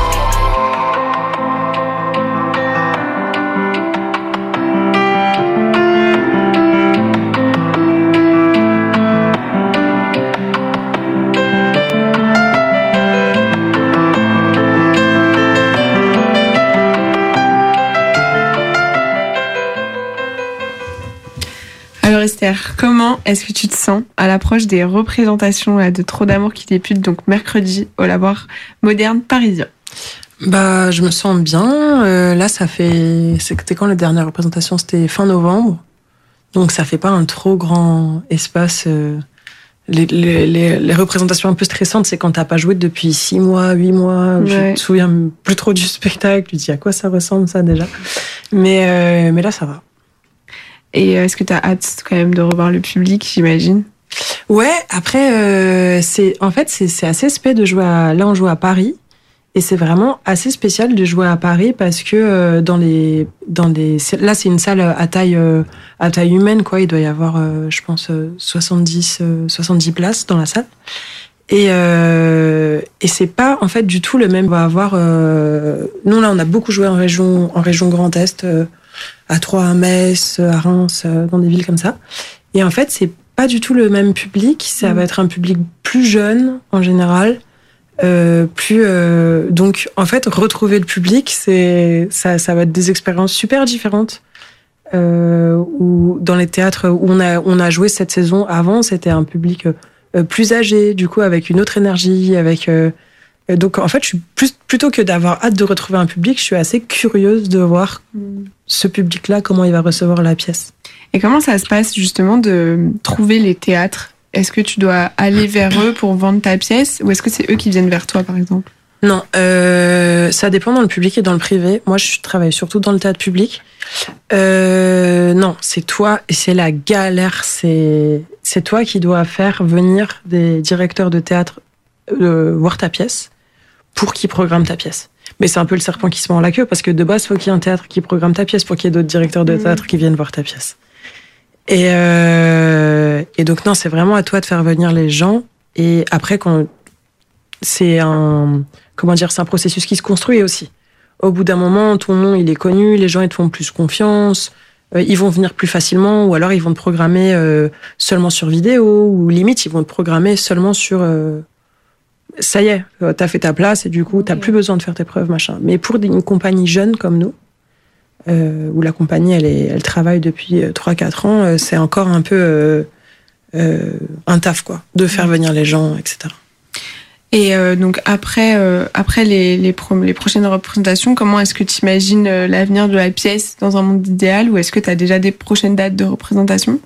Alors Esther, comment est-ce que tu te sens à l'approche des représentations là, de Trop d'amour qui débutent donc mercredi au Lavoir Moderne parisien? Bah, je me sens bien. Euh, là, ça fait... C'était quand la dernière représentation? C'était fin novembre. Donc, ça fait pas un trop grand espace. Euh... Les, les, les, les représentations un peu stressantes, c'est quand t'as pas joué depuis six mois, huit mois. Ouais. Je me souviens plus trop du spectacle. Je dis à quoi ça ressemble, ça, déjà. Mais, euh, mais là, ça va. Et est-ce que tu as hâte quand même de revoir le public, j'imagine? Ouais, après, euh, c'est en fait, c'est, c'est assez spé de jouer à... Là, on joue à Paris. Et c'est vraiment assez spécial de jouer à Paris parce que euh, dans les... Dans les là, c'est une salle à taille, euh, à taille humaine, quoi. Il doit y avoir, euh, je pense, euh, soixante-dix, euh, soixante-dix places dans la salle. Et, euh, et c'est pas, en fait, du tout le même. On va avoir... Euh, nous, là, on a beaucoup joué en région, en région Grand Est, euh, à Troyes, à Metz, à Reims, dans des villes comme ça. Et en fait, c'est pas du tout le même public. Ça va être un public plus jeune, en général. Euh, plus, euh, donc, en fait, retrouver le public, c'est, ça, ça va être des expériences super différentes. Euh, où, dans les théâtres où on a, on a joué cette saison avant, c'était un public euh, plus âgé, du coup, avec une autre énergie, avec... Euh, Donc, en fait, je suis plus, plutôt que d'avoir hâte de retrouver un public, je suis assez curieuse de voir ce public-là, comment il va recevoir la pièce. Et comment ça se passe, justement, de trouver les théâtres? Est-ce que tu dois aller vers eux pour vendre ta pièce, ou est-ce que c'est eux qui viennent vers toi, par exemple? Non, euh, ça dépend dans le public et dans le privé. Moi, je travaille surtout dans le théâtre public. Euh, non, c'est toi, et c'est la galère. C'est, c'est toi qui dois faire venir des directeurs de théâtre euh, voir ta pièce, pour qu'ils programment ta pièce. Mais c'est un peu le serpent qui se mord la queue, parce que de base, il faut qu'il y ait un théâtre qui programme ta pièce pour qu'il y ait d'autres directeurs de théâtre qui viennent voir ta pièce. Et, euh, et donc, non, c'est vraiment à toi de faire venir les gens. Et après, quand c'est un, comment dire, c'est un processus qui se construit aussi. Au bout d'un moment, ton nom, il est connu, les gens, ils te font plus confiance, euh, ils vont venir plus facilement, ou alors ils vont te programmer euh, seulement sur vidéo, ou limite, ils vont te programmer seulement sur... Euh, ça y est, t'as fait ta place et du coup, t'as plus besoin de faire tes preuves, machin. Mais pour une compagnie jeune comme nous, euh, où la compagnie, elle, est, elle travaille depuis trois quatre ans, euh, c'est encore un peu euh, euh, un taf, quoi, de faire venir les gens, et cetera. Et euh, donc, après, euh, après les, les, pro- les prochaines représentations, comment est-ce que tu imagines euh, l'avenir de la pièce dans un monde idéal, ou est-ce que tu as déjà des prochaines dates de représentation?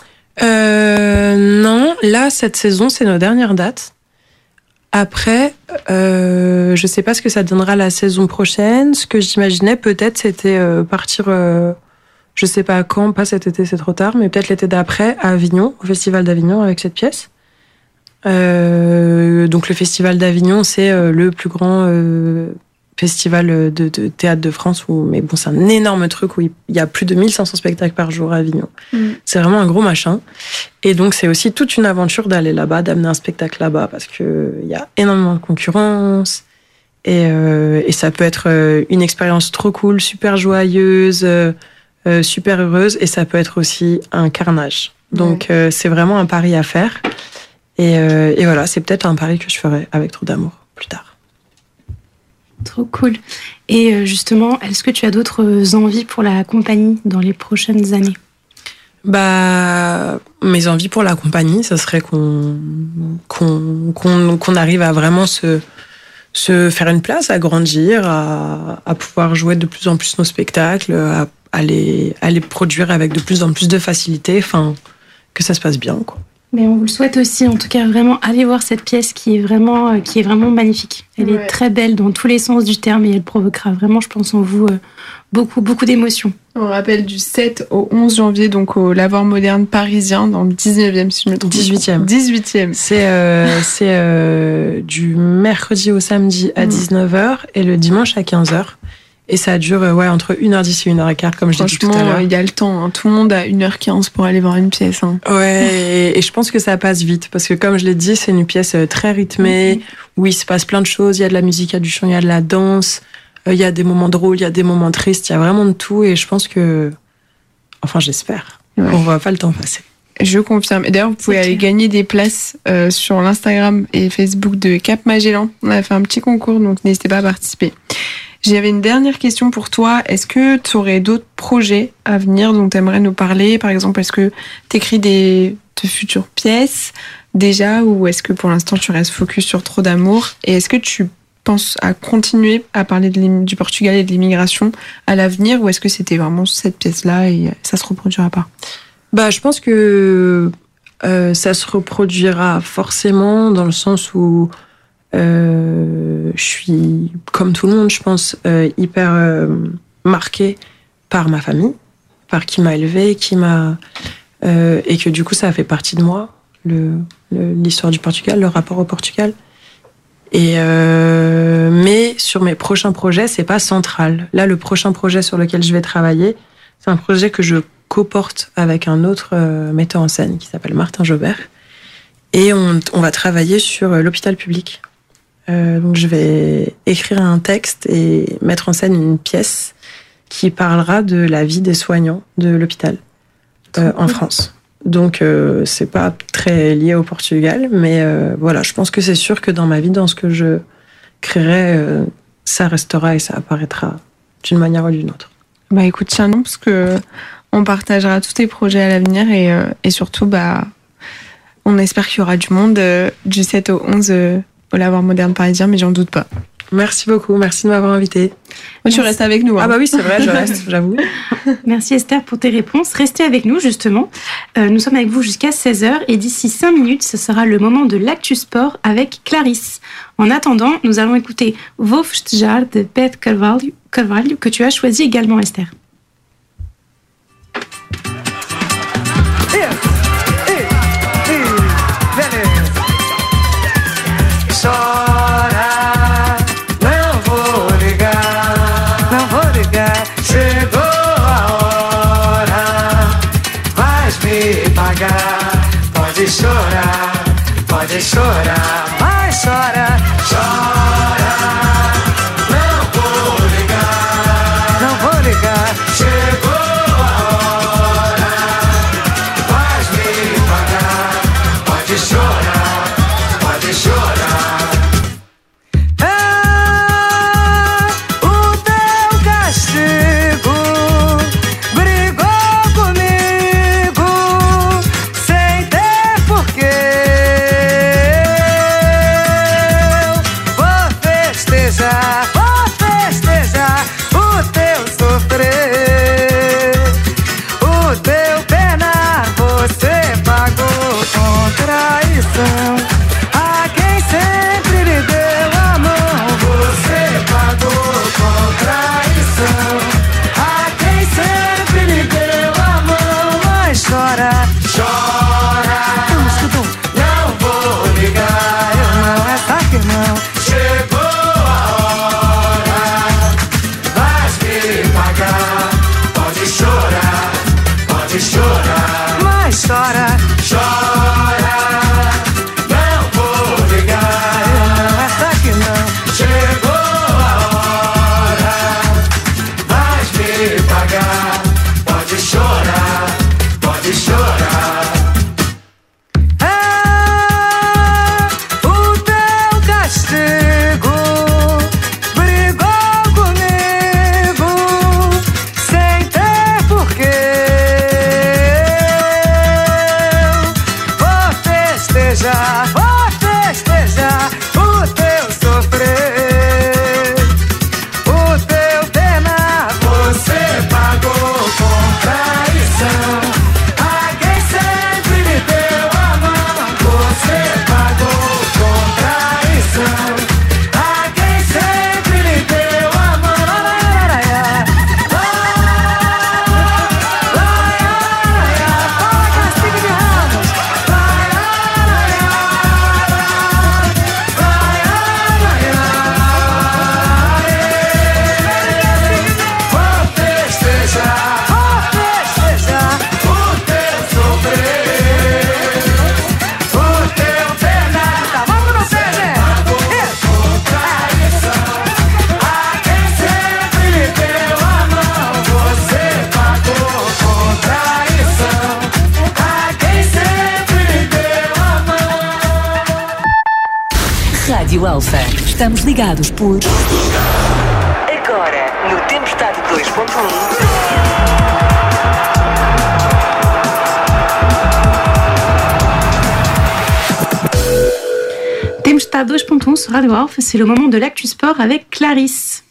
euh, Non, là, cette saison, c'est nos dernières dates. Après, euh, je sais pas ce que ça donnera la saison prochaine. Ce que j'imaginais, peut-être, c'était euh, partir, euh, je sais pas quand, pas cet été, c'est trop tard, mais peut-être l'été d'après, à Avignon, au Festival d'Avignon, avec cette pièce. Euh, donc le Festival d'Avignon, c'est euh, le plus grand euh, festival de, de théâtre de France. Où, mais bon, c'est un énorme truc où il y a plus de mille cinq cents spectacles par jour à Avignon. Mm. C'est vraiment un gros machin. Et donc, c'est aussi toute une aventure d'aller là-bas, d'amener un spectacle là-bas, parce que il y a énormément de concurrence. Et, euh, et ça peut être une expérience trop cool, super joyeuse, euh, euh, super heureuse, et ça peut être aussi un carnage. Donc ouais. euh, c'est vraiment un pari à faire. Et, euh, et voilà, c'est peut-être un pari que je ferai avec Trop d'amour plus tard. Trop cool. Et justement, est-ce que tu as d'autres envies pour la compagnie dans les prochaines années ? Bah, mes envies pour la compagnie, ça serait qu'on qu'on qu'on, qu'on arrive à vraiment se se faire une place, à grandir, à, à pouvoir jouer de plus en plus nos spectacles, à, à, les, à les produire avec de plus en plus de facilité, enfin, que ça se passe bien, quoi. Mais on vous le souhaite aussi, en tout cas, vraiment, allez voir cette pièce qui est vraiment, qui est vraiment magnifique. Elle ouais. est très belle dans tous les sens du terme et elle provoquera vraiment, je pense, en vous, euh, beaucoup, beaucoup d'émotions. On rappelle du sept au onze janvier, donc au Lavoir Moderne parisien, dans le dix-neuvième, si je me trompe. dix-huitième. dix-huitième. C'est, euh, c'est euh, du mercredi au samedi à dix-neuf heures et le dimanche à quinze heures. Et ça dure ouais, entre une heure dix et une heure quinze, comme je l'ai dit tout à l'heure. Franchement, il y a le temps. Hein. Tout le monde a une heure quinze pour aller voir une pièce. Hein. Ouais, et, et je pense que ça passe vite. Parce que comme je l'ai dit, c'est une pièce très rythmée, mm-hmm. où il se passe plein de choses. Il y a de la musique, il y a du chant, il y a de la danse. Euh, il y a des moments drôles, il y a des moments tristes. Il y a vraiment de tout. Et je pense que... Enfin, j'espère. Ouais. On ne voit pas le temps passer. Je confirme. Et d'ailleurs, vous pouvez okay. aller gagner des places euh, sur l'Instagram et Facebook de Cap Magellan. On a fait un petit concours, donc n'hésitez pas à participer. J'avais une dernière question pour toi. Est-ce que tu aurais d'autres projets à venir dont tu aimerais nous parler ? Par exemple, est-ce que tu écris des, de futures pièces déjà, ou est-ce que pour l'instant tu restes focus sur Trop d'amour ? Et est-ce que tu penses à continuer à parler de du Portugal et de l'immigration à l'avenir, ou est-ce que c'était vraiment cette pièce-là et ça se reproduira pas ? Bah, je pense que euh, ça se reproduira forcément dans le sens où Euh, je suis, comme tout le monde, je pense, euh, hyper euh, marquée par ma famille, par qui m'a élevée, qui m'a, euh, et que du coup, ça a fait partie de moi, le, le, l'histoire du Portugal, le rapport au Portugal. Et euh, mais sur mes prochains projets, c'est pas central. Là, le prochain projet sur lequel je vais travailler, c'est un projet que je coporte avec un autre euh, metteur en scène qui s'appelle Martin Jobert, et on, on va travailler sur euh, l'hôpital public. Euh, donc je vais écrire un texte et mettre en scène une pièce qui parlera de la vie des soignants de l'hôpital euh, en France. Donc euh, c'est pas très lié au Portugal, mais euh, voilà, je pense que c'est sûr que dans ma vie, dans ce que je créerai, euh, ça restera et ça apparaîtra d'une manière ou d'une autre. Bah écoute, tiens non, parce que on partagera tous tes projets à l'avenir et, euh, et surtout bah on espère qu'il y aura du monde euh, du sept au onze euh, au Lavoir Moderne parisien, mais j'en doute pas. Merci beaucoup, merci de m'avoir invitée. Moi, tu restes avec nous. Hein. Ah bah oui, c'est vrai, je reste, j'avoue. Merci Esther pour tes réponses. Restez avec nous, justement. Euh, nous sommes avec vous jusqu'à seize heures et d'ici cinq minutes, ce sera le moment de l'Actu Sport avec Clarisse. En attendant, nous allons écouter Vou Festejar de Pedro Carvalho, Carvalho, que tu as choisi également, Esther. Chora, não vou ligar, não vou ligar. Chegou a hora, vais me pagar. Pode chorar, pode chorar, mas chora, chora. Não vou ligar, não vou ligar. Chegou a hora, vais me pagar. Pode chorar, pode chorar. A quem sempre lhe deu a mão, você pagou com traição. A quem sempre lhe deu a mão, mas chora, chora. Não vou ligar, eu não, essa que não. Chegou a hora, vais me pagar. Pode chorar, pode chorar, mas chora, chora. Chegou Rádio Elsa. Estamos ligados por... Agora, no Tempestade dois ponto um... Tempestade deux point onze sur Radio Alpha, c'est le moment de l'actu sport avec Clarisse.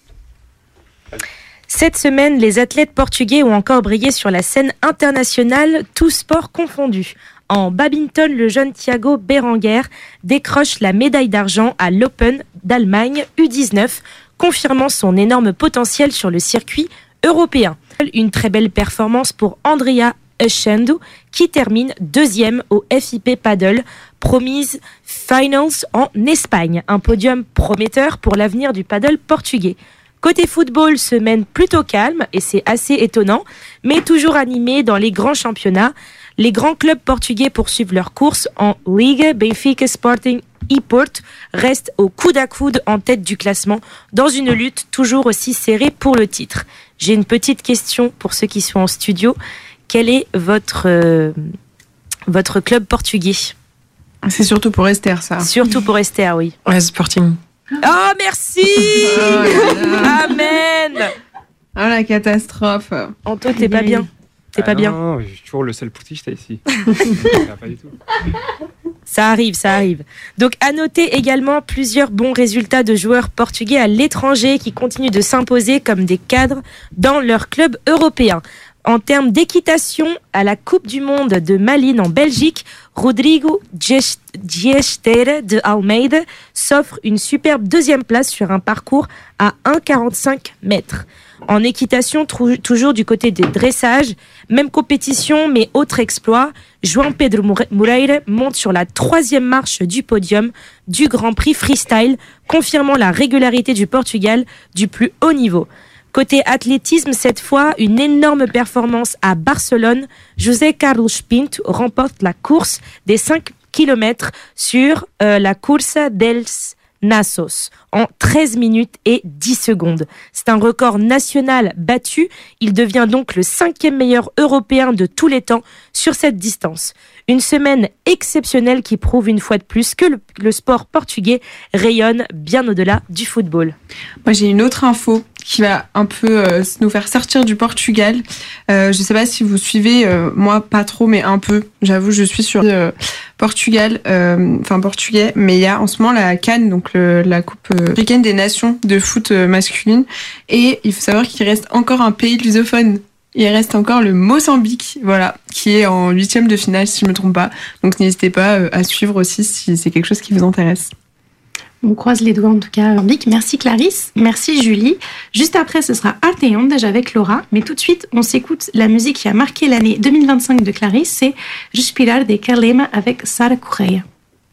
Cette semaine, les athlètes portugais ont encore brillé sur la scène internationale, tous sports confondus. En badminton, le jeune Thiago Berenguer décroche la médaille d'argent à l'Open d'Allemagne U dix-neuf, confirmant son énorme potentiel sur le circuit européen. Une très belle performance pour Andrea Echeandú, qui termine deuxième au F I P Paddle Promise Finals en Espagne. Un podium prometteur pour l'avenir du paddle portugais. Côté football, semaine plutôt calme, et c'est assez étonnant, mais toujours animé dans les grands championnats. Les grands clubs portugais poursuivent leur course en Ligue. Benfica, Sporting et Porto restent au coude à coude en tête du classement, dans une lutte toujours aussi serrée pour le titre. J'ai une petite question pour ceux qui sont en studio. Quel est votre, euh, votre club portugais ? C'est surtout pour Esther, ça. Surtout pour Esther, oui. Ouais, Sporting. Oh, merci. Oh là là. Amen. Oh, la catastrophe. Anto, t'es pas bien. T'es ah pas non, bien. Non, j'ai toujours le seul poutiste ici. Ça va pas du tout. Ça arrive, ça arrive. Donc, à noter également plusieurs bons résultats de joueurs portugais à l'étranger qui continuent de s'imposer comme des cadres dans leur club européen. En termes d'équitation, à la Coupe du Monde de Malines en Belgique, Rodrigo Giesteira de Almeida s'offre une superbe deuxième place sur un parcours à un virgule quarante-cinq mètres. En équitation, trou- toujours du côté des dressages, même compétition mais autre exploit, João Pedro Moreira monte sur la troisième marche du podium du Grand Prix Freestyle, confirmant la régularité du Portugal du plus haut niveau. Côté athlétisme, cette fois, une énorme performance à Barcelone. José Carlos Pinto remporte la course des cinq kilomètres sur euh, la Cursa dels Nassos en treize minutes et dix secondes. C'est un record national battu. Il devient donc le cinquième meilleur européen de tous les temps sur cette distance. Une semaine exceptionnelle qui prouve une fois de plus que le, le sport portugais rayonne bien au-delà du football. Moi, j'ai une autre info qui va un peu euh, nous faire sortir du Portugal. Euh, je sais pas si vous suivez, euh, moi pas trop, mais un peu. J'avoue, je suis sur euh, Portugal, euh, enfin portugais, mais il y a en ce moment la CAN, donc le, la Coupe euh, africaine des nations de foot euh, masculine, et il faut savoir qu'il reste encore un pays lusophone. Il reste encore le Mozambique, voilà, qui est en huitième de finale, si je me trompe pas. Donc n'hésitez pas euh, à suivre aussi si c'est quelque chose qui vous intéresse. On croise les doigts en tout cas, Vic. Merci Clarisse, merci Julie. Juste après, ce sera Arteon, déjà avec Laura. Mais tout de suite, on s'écoute la musique qui a marqué l'année deux mille vingt-cinq de Clarisse. C'est Respirar de Carlema avec Sara Correia.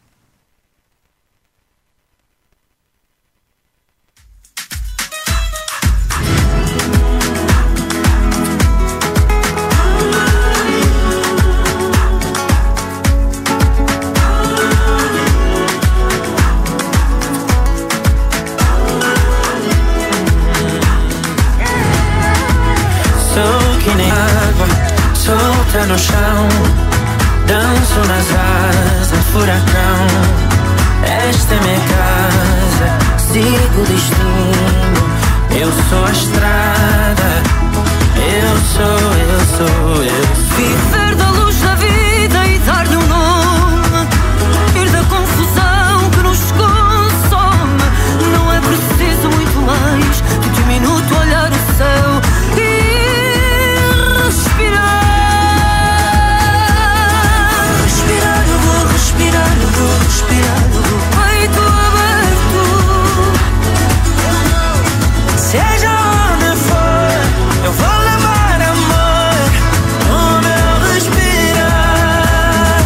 Solta no chão, danço nas asas do furacão. Esta é minha casa, sigo o destino. Eu sou a estrada, eu sou, eu sou, eu sou. Viver da luz da vida e dar-lhe um nome. Ir da confusão que nos consome. Não é preciso muito mais do que um minuto olhar o céu e respirar. Respirando, peito aberto. Seja onde for, eu vou levar amor no meu respirar.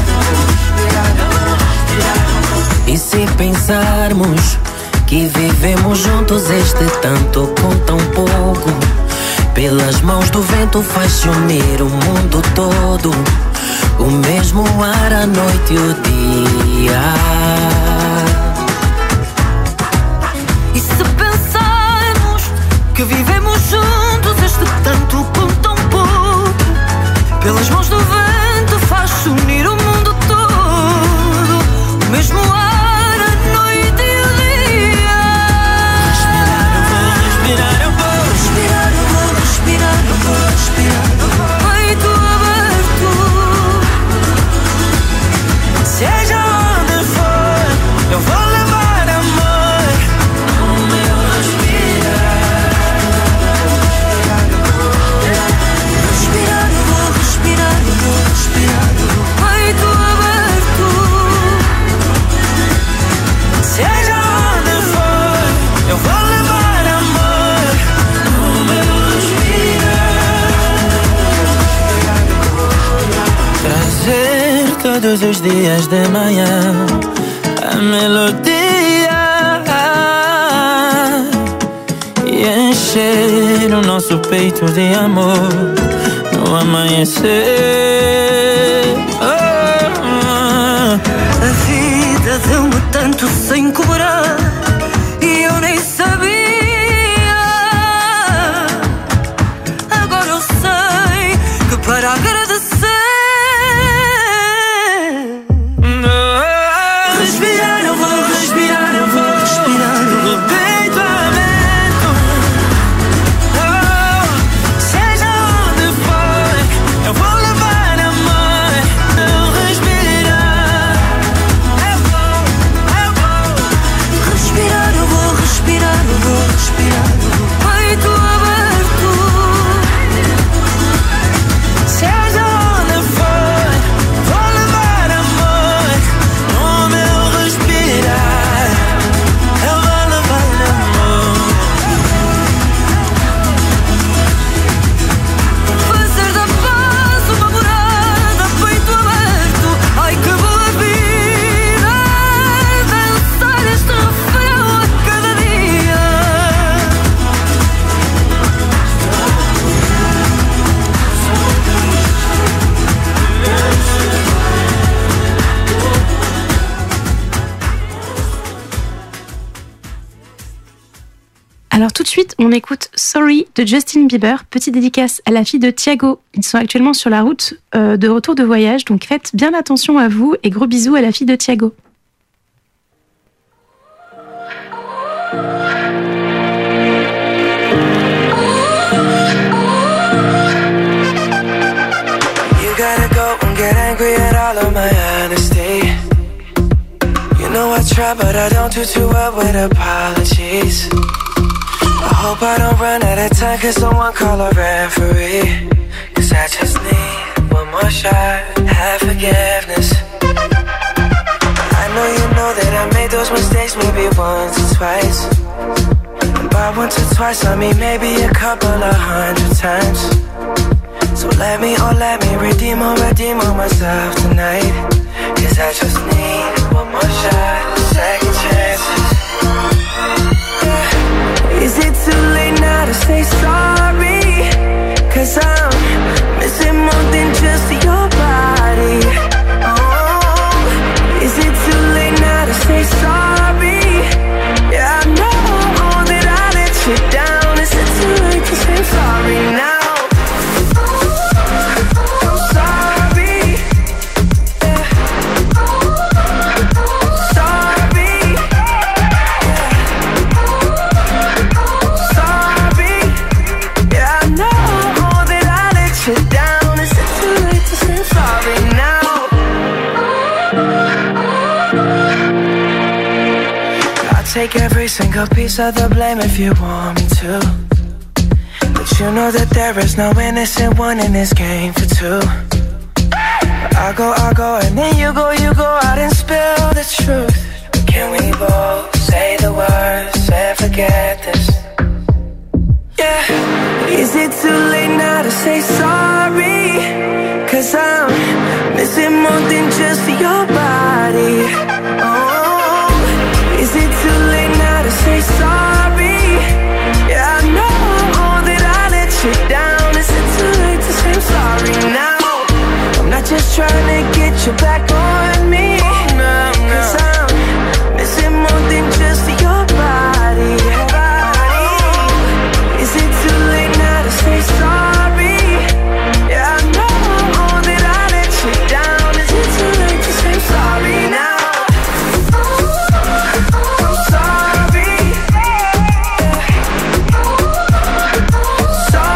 E se pensarmos que vivemos juntos este tanto com tão pouco, pelas mãos do vento faz-se unir o mundo todo. O mesmo ar, a noite e o dia. E se pensarmos que vivemos juntos este tanto com tão pouco, pelas mãos do vento faz-se unir o mundo todo. O mesmo ar, a noite e o dia. todos os dias de manhã. A melodia e encher o nosso peito de amor no amanhecer. Oh, a vida deu-me tanto sem cobrar e eu nem sabia. Agora eu sei que para agradecer respirar, eu vou respirar, eu vou respirar, eu vou peito aberto. Oh, seja onde for, eu vou levar amor. Eu respirar, eu vou, eu vou respirar, eu vou respirar, eu vou respirar, eu vou peito aberto. Seja onde for, vou levar amor. No meu respirar, eu vou levar amor. Fazer da paz uma morada, peito aberto. Ai que boa vida, dançar este refrão a cada dia. Alors tout de suite, on écoute Sorry de Justin Bieber, petite dédicace à la fille de Thiago. Ils sont actuellement sur la route euh, de retour de voyage, donc faites bien attention à vous et gros bisous à la fille de Thiago. You gotta go and get angry at all of my honesty. You know I try, but I don't do too well with apologies. I hope I don't run out of time, cause someone call a referee. Cause I just need one more shot, have forgiveness. I know you know that I made those mistakes maybe once or twice. And by once or twice I mean maybe a couple of hundred times. So let me, oh let me redeem or redeem on myself tonight. Cause I just need one more shot, second chances. Is it too late now to say sorry? Cause I'm missing more than just your body. Oh, is it too late now to say sorry? Yeah, I know that I let you down. Is it too late to say sorry now? I'm sorry. Yeah. Sorry. Sorry. Yeah, I know that I let you down. Is it too late to say sorry now? I'll take every single piece of the blame if you want me to. But you know that there is no innocent one in this game for two. But I go, I go, and then you go, you go out and spill the truth. Can we both say the words and forget this? Yeah. Is it too late now to say sorry? Cause I'm missing more than just your body. Oh, is it too late now to say sorry? Yeah, I know that I let you down. Is it too late to say sorry now? I'm not just trying to get you back on me. Cause I'm missing more than just your body. Is it too late now to say sorry? Yeah, I know that I let you down. Is it too late to say sorry now? I'm sorry.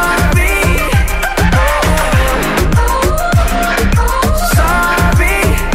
Sorry. Sorry.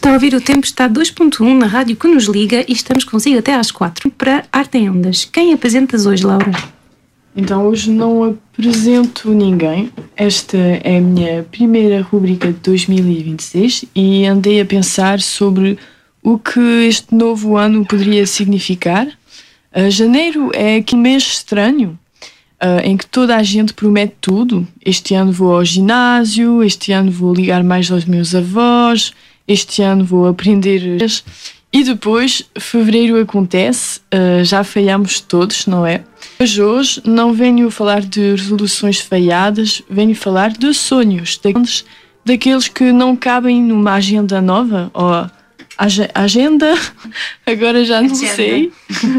Está a ouvir o Tempestade dois ponto um na rádio que nos liga e estamos consigo até às quatro para Arte em Ondas. Quem apresentas hoje, Laura? Então hoje não apresento ninguém. Esta é a minha primeira rubrica de dois mil e vinte e seis e andei a pensar sobre o que este novo ano poderia significar. Uh, janeiro é aquele mês estranho uh, em que toda a gente promete tudo. Este ano vou ao ginásio, este ano vou ligar mais aos meus avós, este ano vou aprender. E depois, fevereiro acontece, uh, já falhamos todos, não é? Mas hoje não venho falar de resoluções falhadas, venho falar de sonhos, daqueles, daqueles que não cabem numa agenda nova, ou ag- agenda, agora já não agenda. sei.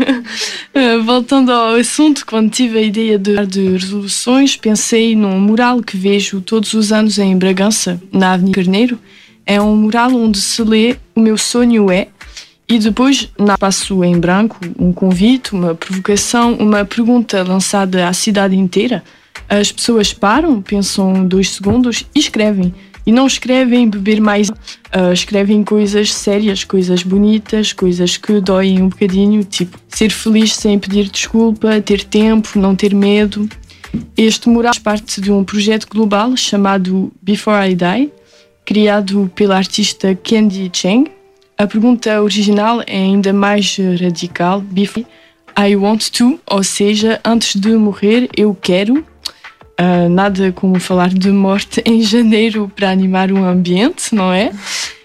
uh, voltando ao assunto, quando tive a ideia de, de resoluções, pensei num mural que vejo todos os anos em Bragança, na Avenida Carneiro. É um mural onde se lê "O meu sonho é", e depois na passo em branco um convite, uma provocação, uma pergunta lançada à cidade inteira. As pessoas param, pensam dois segundos e escrevem. E não escrevem beber mais, uh, escrevem coisas sérias, coisas bonitas, coisas que doem um bocadinho, tipo ser feliz sem pedir desculpa, ter tempo, não ter medo. Este mural faz parte de um projeto global chamado Before I Die, criado pela artista Candy Cheng. A pergunta original é ainda mais radical. Before I want to, ou seja, antes de morrer eu quero. Uh, nada como falar de morte em janeiro para animar um ambiente, não é?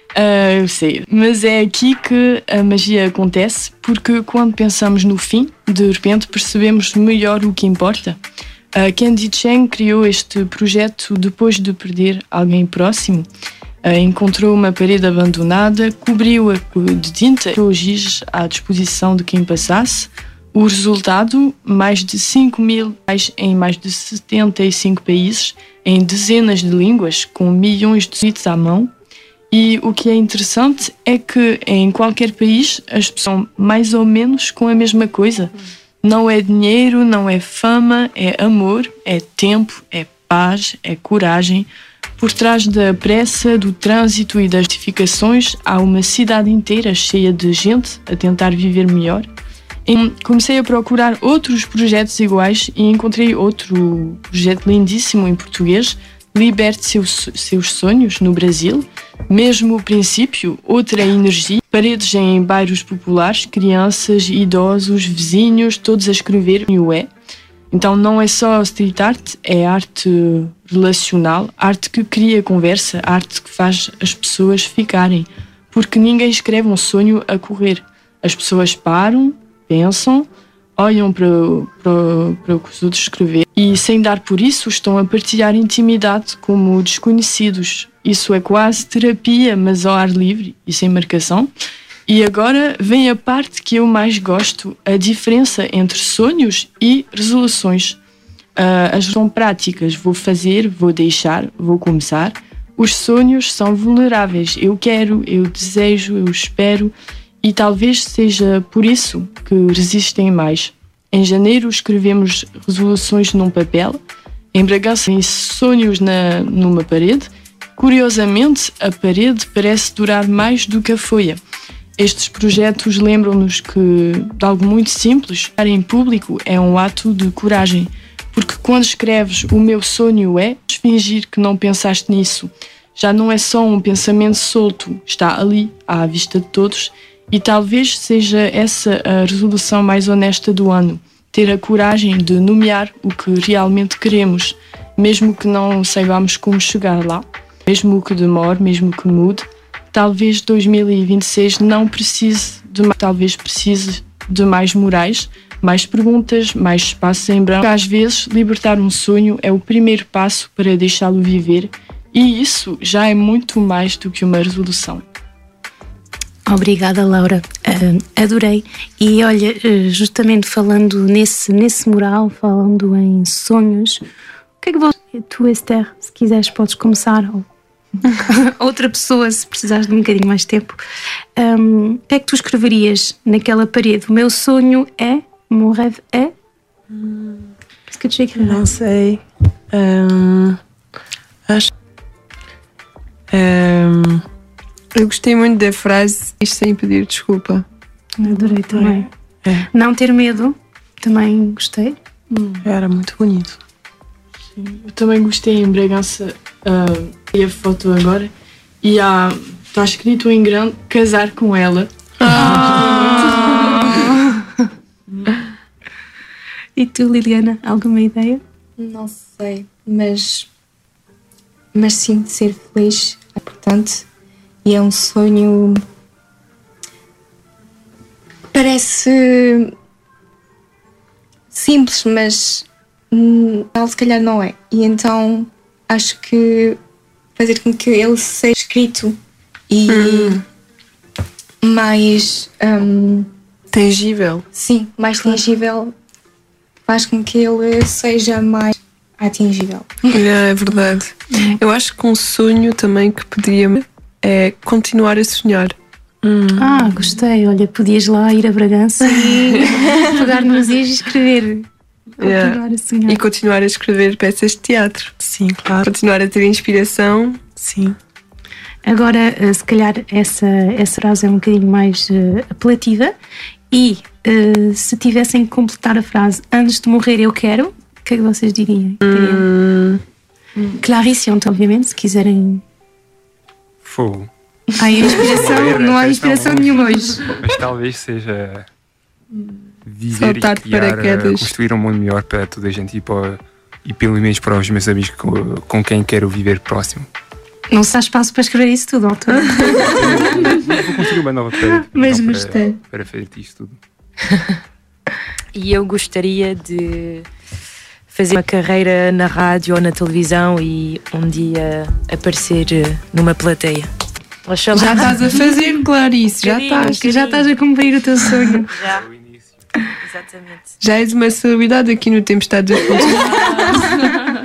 Uh, eu sei, mas é aqui que a magia acontece, porque quando pensamos no fim, de repente percebemos melhor o que importa. Uh, Candy Cheng criou este projeto depois de perder alguém próximo. Uh, encontrou uma parede abandonada, cobriu-a de tinta e pôs giz à disposição de quem passasse. O resultado, mais de cinco mil em mais de setenta e cinco países, em dezenas de línguas, com milhões de tweets à mão. E o que é interessante é que em qualquer país as pessoas são mais ou menos com a mesma coisa. Não é dinheiro, não é fama, é amor, é tempo, é paz, é coragem. Por trás da pressa, do trânsito e das notificações, há uma cidade inteira cheia de gente a tentar viver melhor. E comecei a procurar outros projetos iguais e encontrei outro projeto lindíssimo em português, Liberte seus, seus sonhos, no Brasil. Mesmo princípio, outra energia, paredes em bairros populares, crianças, idosos, vizinhos, todos a escrever o é. Então não é só street art, é arte relacional, arte que cria conversa, arte que faz as pessoas ficarem. Porque ninguém escreve um sonho a correr. As pessoas param, pensam, olham para, para, para o que os outros escreveram e, sem dar por isso, estão a partilhar intimidade como desconhecidos. Isso é quase terapia, mas ao ar livre e sem marcação. E agora vem a parte que eu mais gosto, a diferença entre sonhos e resoluções. Uh, as são práticas, vou fazer, vou deixar, vou começar. Os sonhos são vulneráveis, eu quero, eu desejo, eu espero. E talvez seja por isso que resistem mais. Em janeiro escrevemos resoluções num papel, em Bragança sonhos na, numa parede. Curiosamente, a parede parece durar mais do que a folha. Estes projetos lembram-nos que, de algo muito simples, estar em público é um ato de coragem. Porque quando escreves "o meu sonho é", fingir que não pensaste nisso. Já não é só um pensamento solto, está ali, à vista de todos. E talvez seja essa a resolução mais honesta do ano. Ter a coragem de nomear o que realmente queremos, mesmo que não saibamos como chegar lá, mesmo que demore, mesmo que mude. Talvez dois mil e vinte e seis não precise de mais, talvez precise de mais murais, mais perguntas, mais espaço em branco. Às vezes, libertar um sonho é o primeiro passo para deixá-lo viver, e isso já é muito mais do que uma resolução. Obrigada, Laura. Uh, adorei. E olha, uh, justamente falando nesse, nesse mural, falando em sonhos, o que é que vou... Tu, Esther, se quiseres podes começar, ou outra pessoa, se precisares de um bocadinho mais tempo. Um, o que é que tu escreverias naquela parede? O meu sonho é... Mon rêve é... Hum, Qu'est-ce que tu écrirais? Não sei. Um, acho... Um, Eu gostei muito da frase, isto sem pedir desculpa. Adorei também. É. Não ter medo, também gostei. Hum. Era muito bonito. Sim, eu também gostei em Bragança, uh, e a foto agora, e há, está escrito em grande, casar com ela. Ah. E tu, Liliana, alguma ideia? Não sei, mas, mas sinto ser feliz, é importante, e é um sonho. Parece simples, mas hum, se calhar não é. E então acho que fazer com que ele seja escrito e hum. mais hum, tangível. Sim, mais tangível faz com que ele seja mais atingível. É, é verdade. Eu acho que um sonho também que podia é continuar a sonhar. Hum. Ah, gostei. Olha, podias lá ir a Bragança e pegar nos dias e escrever. Yeah. Continuar a sonhar. E continuar a escrever peças de teatro. Sim, claro. Continuar a ter inspiração. Sim. Agora, se calhar, essa, essa frase é um bocadinho mais uh, apelativa. E uh, se tivessem que completar a frase antes de morrer, eu quero, o que é que vocês diriam? Hum. Clarice, então, obviamente, se quiserem. Fogo. Há inspiração, não há inspiração nenhuma hoje. Mas talvez seja viver Saltar e criar, paraquedas. construir um mundo melhor para toda a gente e, para, e pelo menos para os meus amigos com, com quem quero viver próximo. Não se há espaço para escrever isso tudo, autor. Vou construir uma nova parede Mas então, gostei. para, para fazer isto tudo. E eu gostaria de fazer uma carreira na rádio ou na televisão e um dia aparecer numa plateia. Oxalá. Já estás a fazer, Clarice, já Carinho, estás, carinho. já estás a cumprir o teu sonho. Já. Exatamente. Já és uma celebridade aqui no Tempestade da Cultura.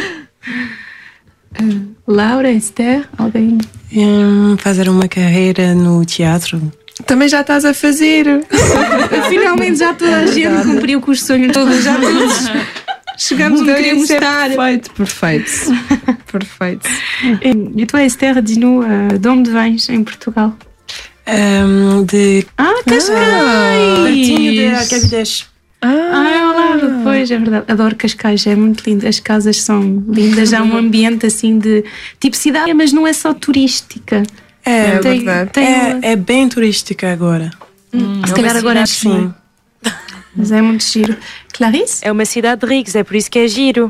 Laura, Esther, alguém? Hum, fazer uma carreira no teatro. Também já estás a fazer. Finalmente já toda a gente cumpriu com os sonhos todos, já todos chegamos onde queríamos estar. Perfeito, perfeito. Perfeito. E tu, Esther, diz-nos uh, de onde vens em Portugal? Um, de Ah, Cascais! pertinho de Arcavidez. Ah, é ao lado, pois, é verdade. Adoro Cascais, é muito lindo. As casas são lindas, há um ambiente assim de tipo cidade, mas não é só turística. É, tem, verdade. tem É, uma- é bem turística agora. Hum, É se uma calhar agora cidade, sim. Mas é muito giro. Clarice? É uma cidade de ricos, é por isso que é giro.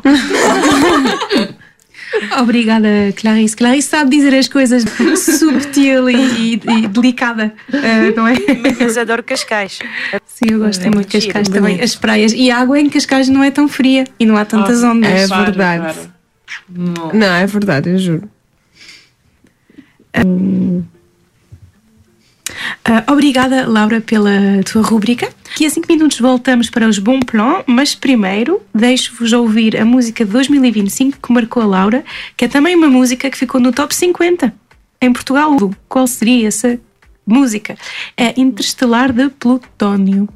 Obrigada, Clarice. Clarice sabe dizer as coisas subtil e, e- e delicada, uh, não é? Mas adoro Cascais. Sim, eu gosto É muito muito de Cascais giro, também. bonito. As praias. E a água em Cascais não é tão fria e não há tantas Ah, ondas. É Claro, verdade. claro. Não. Não, é verdade, eu juro. Uh, obrigada, Laura, pela tua rúbrica. Daqui a cinco minutos voltamos para os Bom Plan, mas primeiro deixo-vos ouvir a música de dois mil e vinte e cinco que marcou a Laura, que é também uma música que ficou no top cinquenta em Portugal. Qual seria essa música? É Interestelar de Plutónio.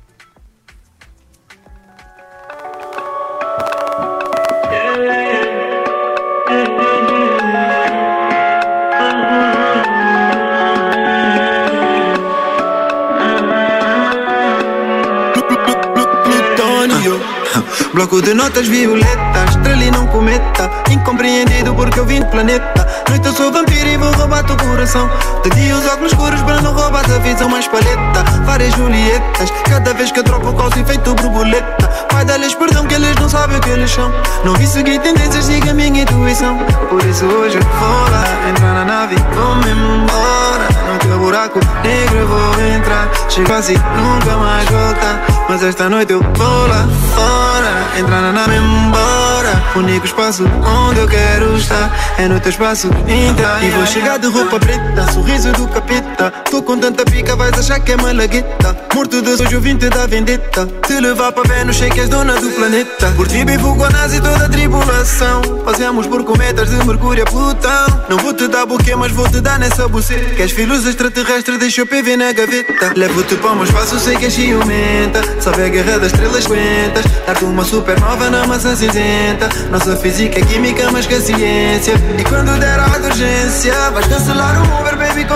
Plutônio. Bloco de notas violetas, estrela e não cometa. Incompreendido porque eu vim do planeta. Noite eu sou vampiro e vou roubar teu coração. De dia os óculos escuros para não roubar a visão mais paleta. Várias Julietas, cada vez que eu troco o calço feito borboleta. Pai, dá-lhes perdão que eles não sabem o que eles são. Não vi seguir tendências, siga a minha intuição. Por isso hoje eu vou lá, entrar na nave e vou-me embora. No teu buraco negro eu vou entrar. Chego assim, nunca mais voltar. Mas esta noite eu vou lá fora, entrar na nave e embora. O único espaço onde eu quero estar é no teu espaço entrar. E vou chegar de roupa preta, sorriso do capeta. Tô com tanta pica, vais achar que é malagueta. Morto de hoje, eu vim-te da vendetta. Te levar para Vênus, sei que és dona do planeta. Por ti bem Fugonaz e toda a tribulação. Passeamos por cometas de Mercúrio a Plutão. Não vou te dar buquê, mas vou te dar nessa buceta. Queres filhos extraterrestres, deixa o P V na gaveta. Levo-te para o meu espaço, sei que és ciumenta. Sabe a guerra das estrelas quentas. Dar-te uma supernova na maçã cinzenta. Nossa física é química, mas que a ciência. E quando der a urgência, vais cancelar o Uber, baby, com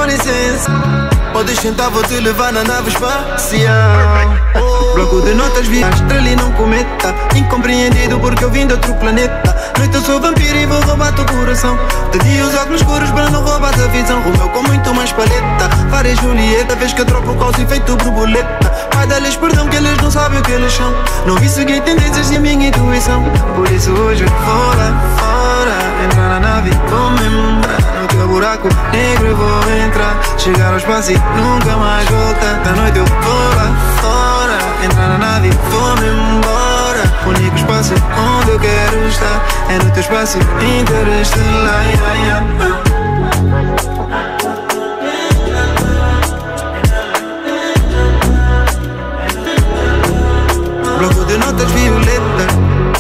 licença. Podes sentar, vou te levar na nave espacial. Bloco de notas, vi a estrela e não cometa. Incompreendido porque eu vim de outro planeta. Noite eu sou vampiro e vou roubar teu coração. De dia os óculos escuros para não roubar a visão. Romeu com muito mais paleta. Várias Julieta, vez que eu troco o calço e feito borboleta. Pai dá-lhes perdão que eles não sabem o que eles são. Não vi seguir tendências e a minha intuição. Por isso hoje eu vou lá fora. Entrar na nave, vou me embora. No teu buraco negro eu vou entrar. Chegar ao espaço e nunca mais voltar. Da noite eu vou lá fora. Entrar na nave, vou-me embora. O único espaço onde eu quero estar é no teu espaço interestelar. Bloco de notas violeta.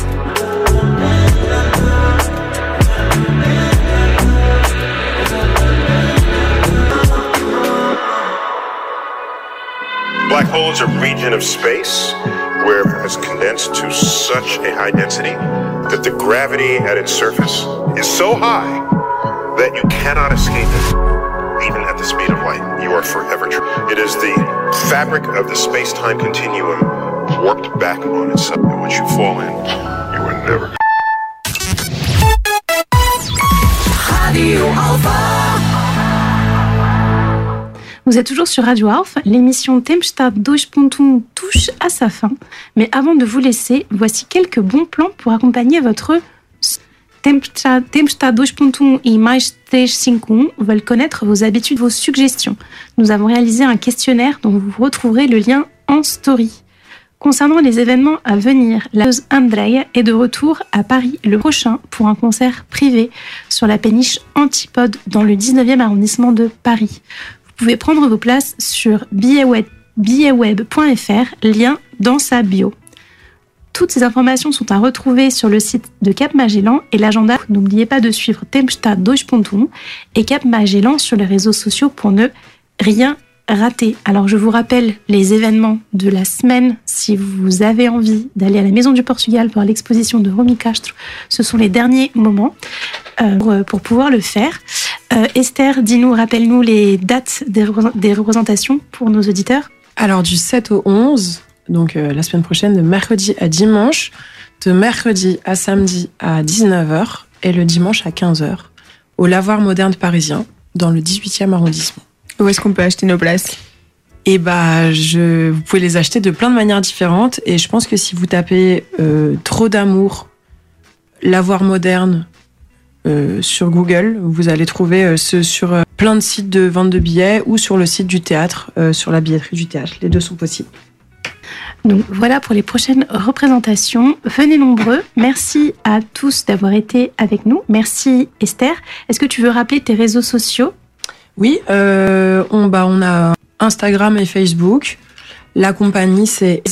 Black holes are a region of space where it's condensed to such a high density that the gravity at its surface is so high that you cannot escape it. Even at the speed of light, you are forever trapped. It is the fabric of the space-time continuum warped back on itself. And once you fall in, you are never. Radio Alpha. Vous êtes toujours sur Radio Alpha, l'émission Tempestade deux point un touche à sa fin. Mais avant de vous laisser, voici quelques bons plans pour accompagner votre Tempestade deux point un et mais três cinq un veulent connaître vos habitudes, vos suggestions. Nous avons réalisé un questionnaire dont vous retrouverez le lien en story. Concernant les événements à venir, la chanteuse Andrea est de retour à Paris le prochain pour un concert privé sur la péniche Antipode dans le dix-neuvième arrondissement de Paris. Vous pouvez prendre vos places sur billetweb point f r, lien dans sa bio. Toutes ces informations sont à retrouver sur le site de Cap Magellan et l'agenda. N'oubliez pas de suivre Tempestade deux point un et Cap Magellan sur les réseaux sociaux pour ne rien rater. Alors je vous rappelle les événements de la semaine. Si vous avez envie d'aller à la Maison du Portugal voir l'exposition de Romy Castro, ce sont les derniers moments euh, pour, pour pouvoir le faire. Euh, Esther, dis-nous, rappelle-nous les dates des, repré- des représentations pour nos auditeurs. Alors du sept au onze, donc euh, la semaine prochaine, de mercredi à dimanche, de mercredi à samedi à dix-neuf heures et le dimanche à quinze heures, au Lavoir Moderne Parisien, dans le dix-huitième arrondissement. Où est-ce qu'on peut acheter nos places ? Et bah, je, vous pouvez les acheter de plein de manières différentes. Et je pense que si vous tapez euh, Trop d'amour, Lavoir Moderne euh, sur Google, vous allez trouver euh, ce sur euh, plein de sites de vente de billets ou sur le site du théâtre, euh, sur la billetterie du théâtre. Les deux sont possibles. Donc voilà pour les prochaines représentations. Venez nombreux. Merci à tous d'avoir été avec nous. Merci Esther. Est-ce que tu veux rappeler tes réseaux sociaux ? Oui, euh, on, bah, on a Instagram et Facebook. La compagnie, c'est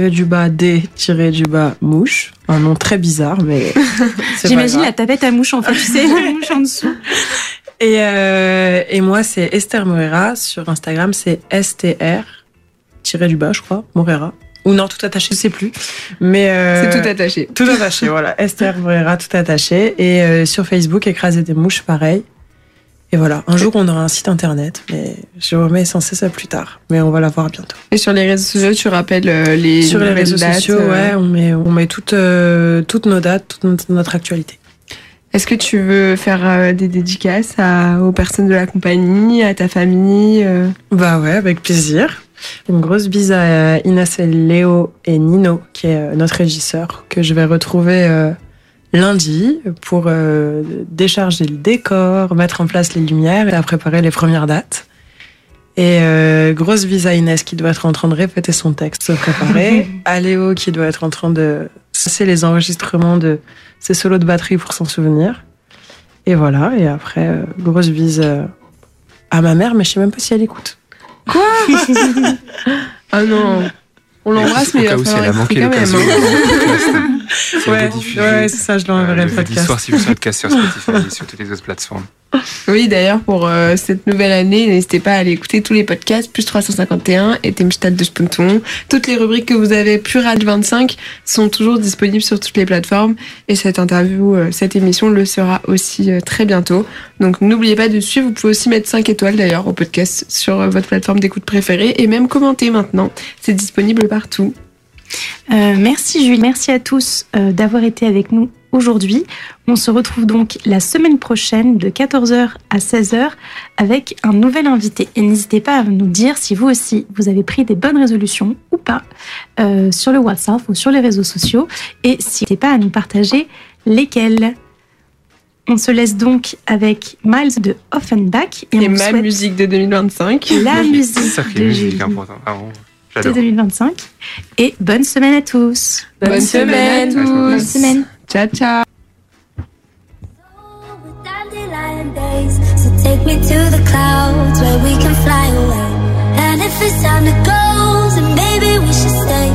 Z-D-mouche. Un nom très bizarre, mais c'est J'imagine pas grave. la tapette à mouche, en fait, tu sais, la mouche en dessous. Et, euh, et moi, c'est Esther Moreira. Sur Instagram, c'est S T R, tiré du bas, je crois, Moreira. Ou non, tout attaché, je sais plus. Mais euh, C'est tout attaché. Tout attaché, voilà. Esther Moreira, tout attaché. Et euh, sur Facebook, Écraser des mouches, pareil. Et voilà, un jour on aura un site internet, mais je remets censé ça plus tard. Mais on va l'avoir bientôt. Et sur les réseaux sociaux, tu rappelles euh, les Sur les nouvelles réseaux dates, sociaux, euh, ouais, on met, on met toutes, euh, toutes nos dates, toute notre, notre actualité. Est-ce que tu veux faire euh, des dédicaces à, aux personnes de la compagnie, à ta famille euh... Bah ouais, avec plaisir. Une grosse bise à Inès, Léo et Nino, qui est euh, notre régisseur, que je vais retrouver euh, lundi pour euh, décharger le décor, mettre en place les lumières et à préparer les premières dates. Et euh, grosse bise à Inès qui doit être en train de répéter son texte, se préparer. À Léo qui doit être en train de passer les enregistrements de ses solos de batterie pour s'en souvenir. Et voilà, et après, euh, grosse bise euh, à ma mère, mais je sais même pas si elle écoute. Quoi? Ah non, on l'embrasse, mais il va falloir écouter quand même. C'est Ouais, rediffusé. ouais, c'est ça, je l'enverrai Euh, le le jeudi podcast. soir, si vous podcast sur Spotify et sur toutes les autres plateformes. Oui, d'ailleurs, pour euh, cette nouvelle année, n'hésitez pas à aller écouter tous les podcasts, plus trois cent cinquante et un et Temstad de Spunton. Toutes les rubriques que vous avez, plus Radio vingt-cinq, sont toujours disponibles sur toutes les plateformes. Et cette interview, euh, cette émission le sera aussi euh, très bientôt. Donc n'oubliez pas de suivre. Vous pouvez aussi mettre cinq étoiles d'ailleurs au podcast sur euh, votre plateforme d'écoute préférée et même commenter maintenant. C'est disponible partout. Euh, merci Julie, merci à tous euh, d'avoir été avec nous aujourd'hui. On se retrouve donc la semaine prochaine de quatorze heures à seize heures avec un nouvel invité. Et n'hésitez pas à nous dire si vous aussi vous avez pris des bonnes résolutions ou pas euh, sur le WhatsApp ou sur les réseaux sociaux. Et n'hésitez pas à nous partager lesquels. On se laisse donc avec Miles de Offenbach. Et, on ma souhaite musique de deux mille vingt-cinq. La musique Sacrée de musique, Julie. important. Ah bon, de j'adore. deux mille vingt-cinc. Et bonne semaine à tous. Bonne, bonne semaine à tous. Bonne semaine. Ciao, ciao. Dandelion days, so take me to the clouds where we can fly away. And if it's time to go, then maybe we should stay.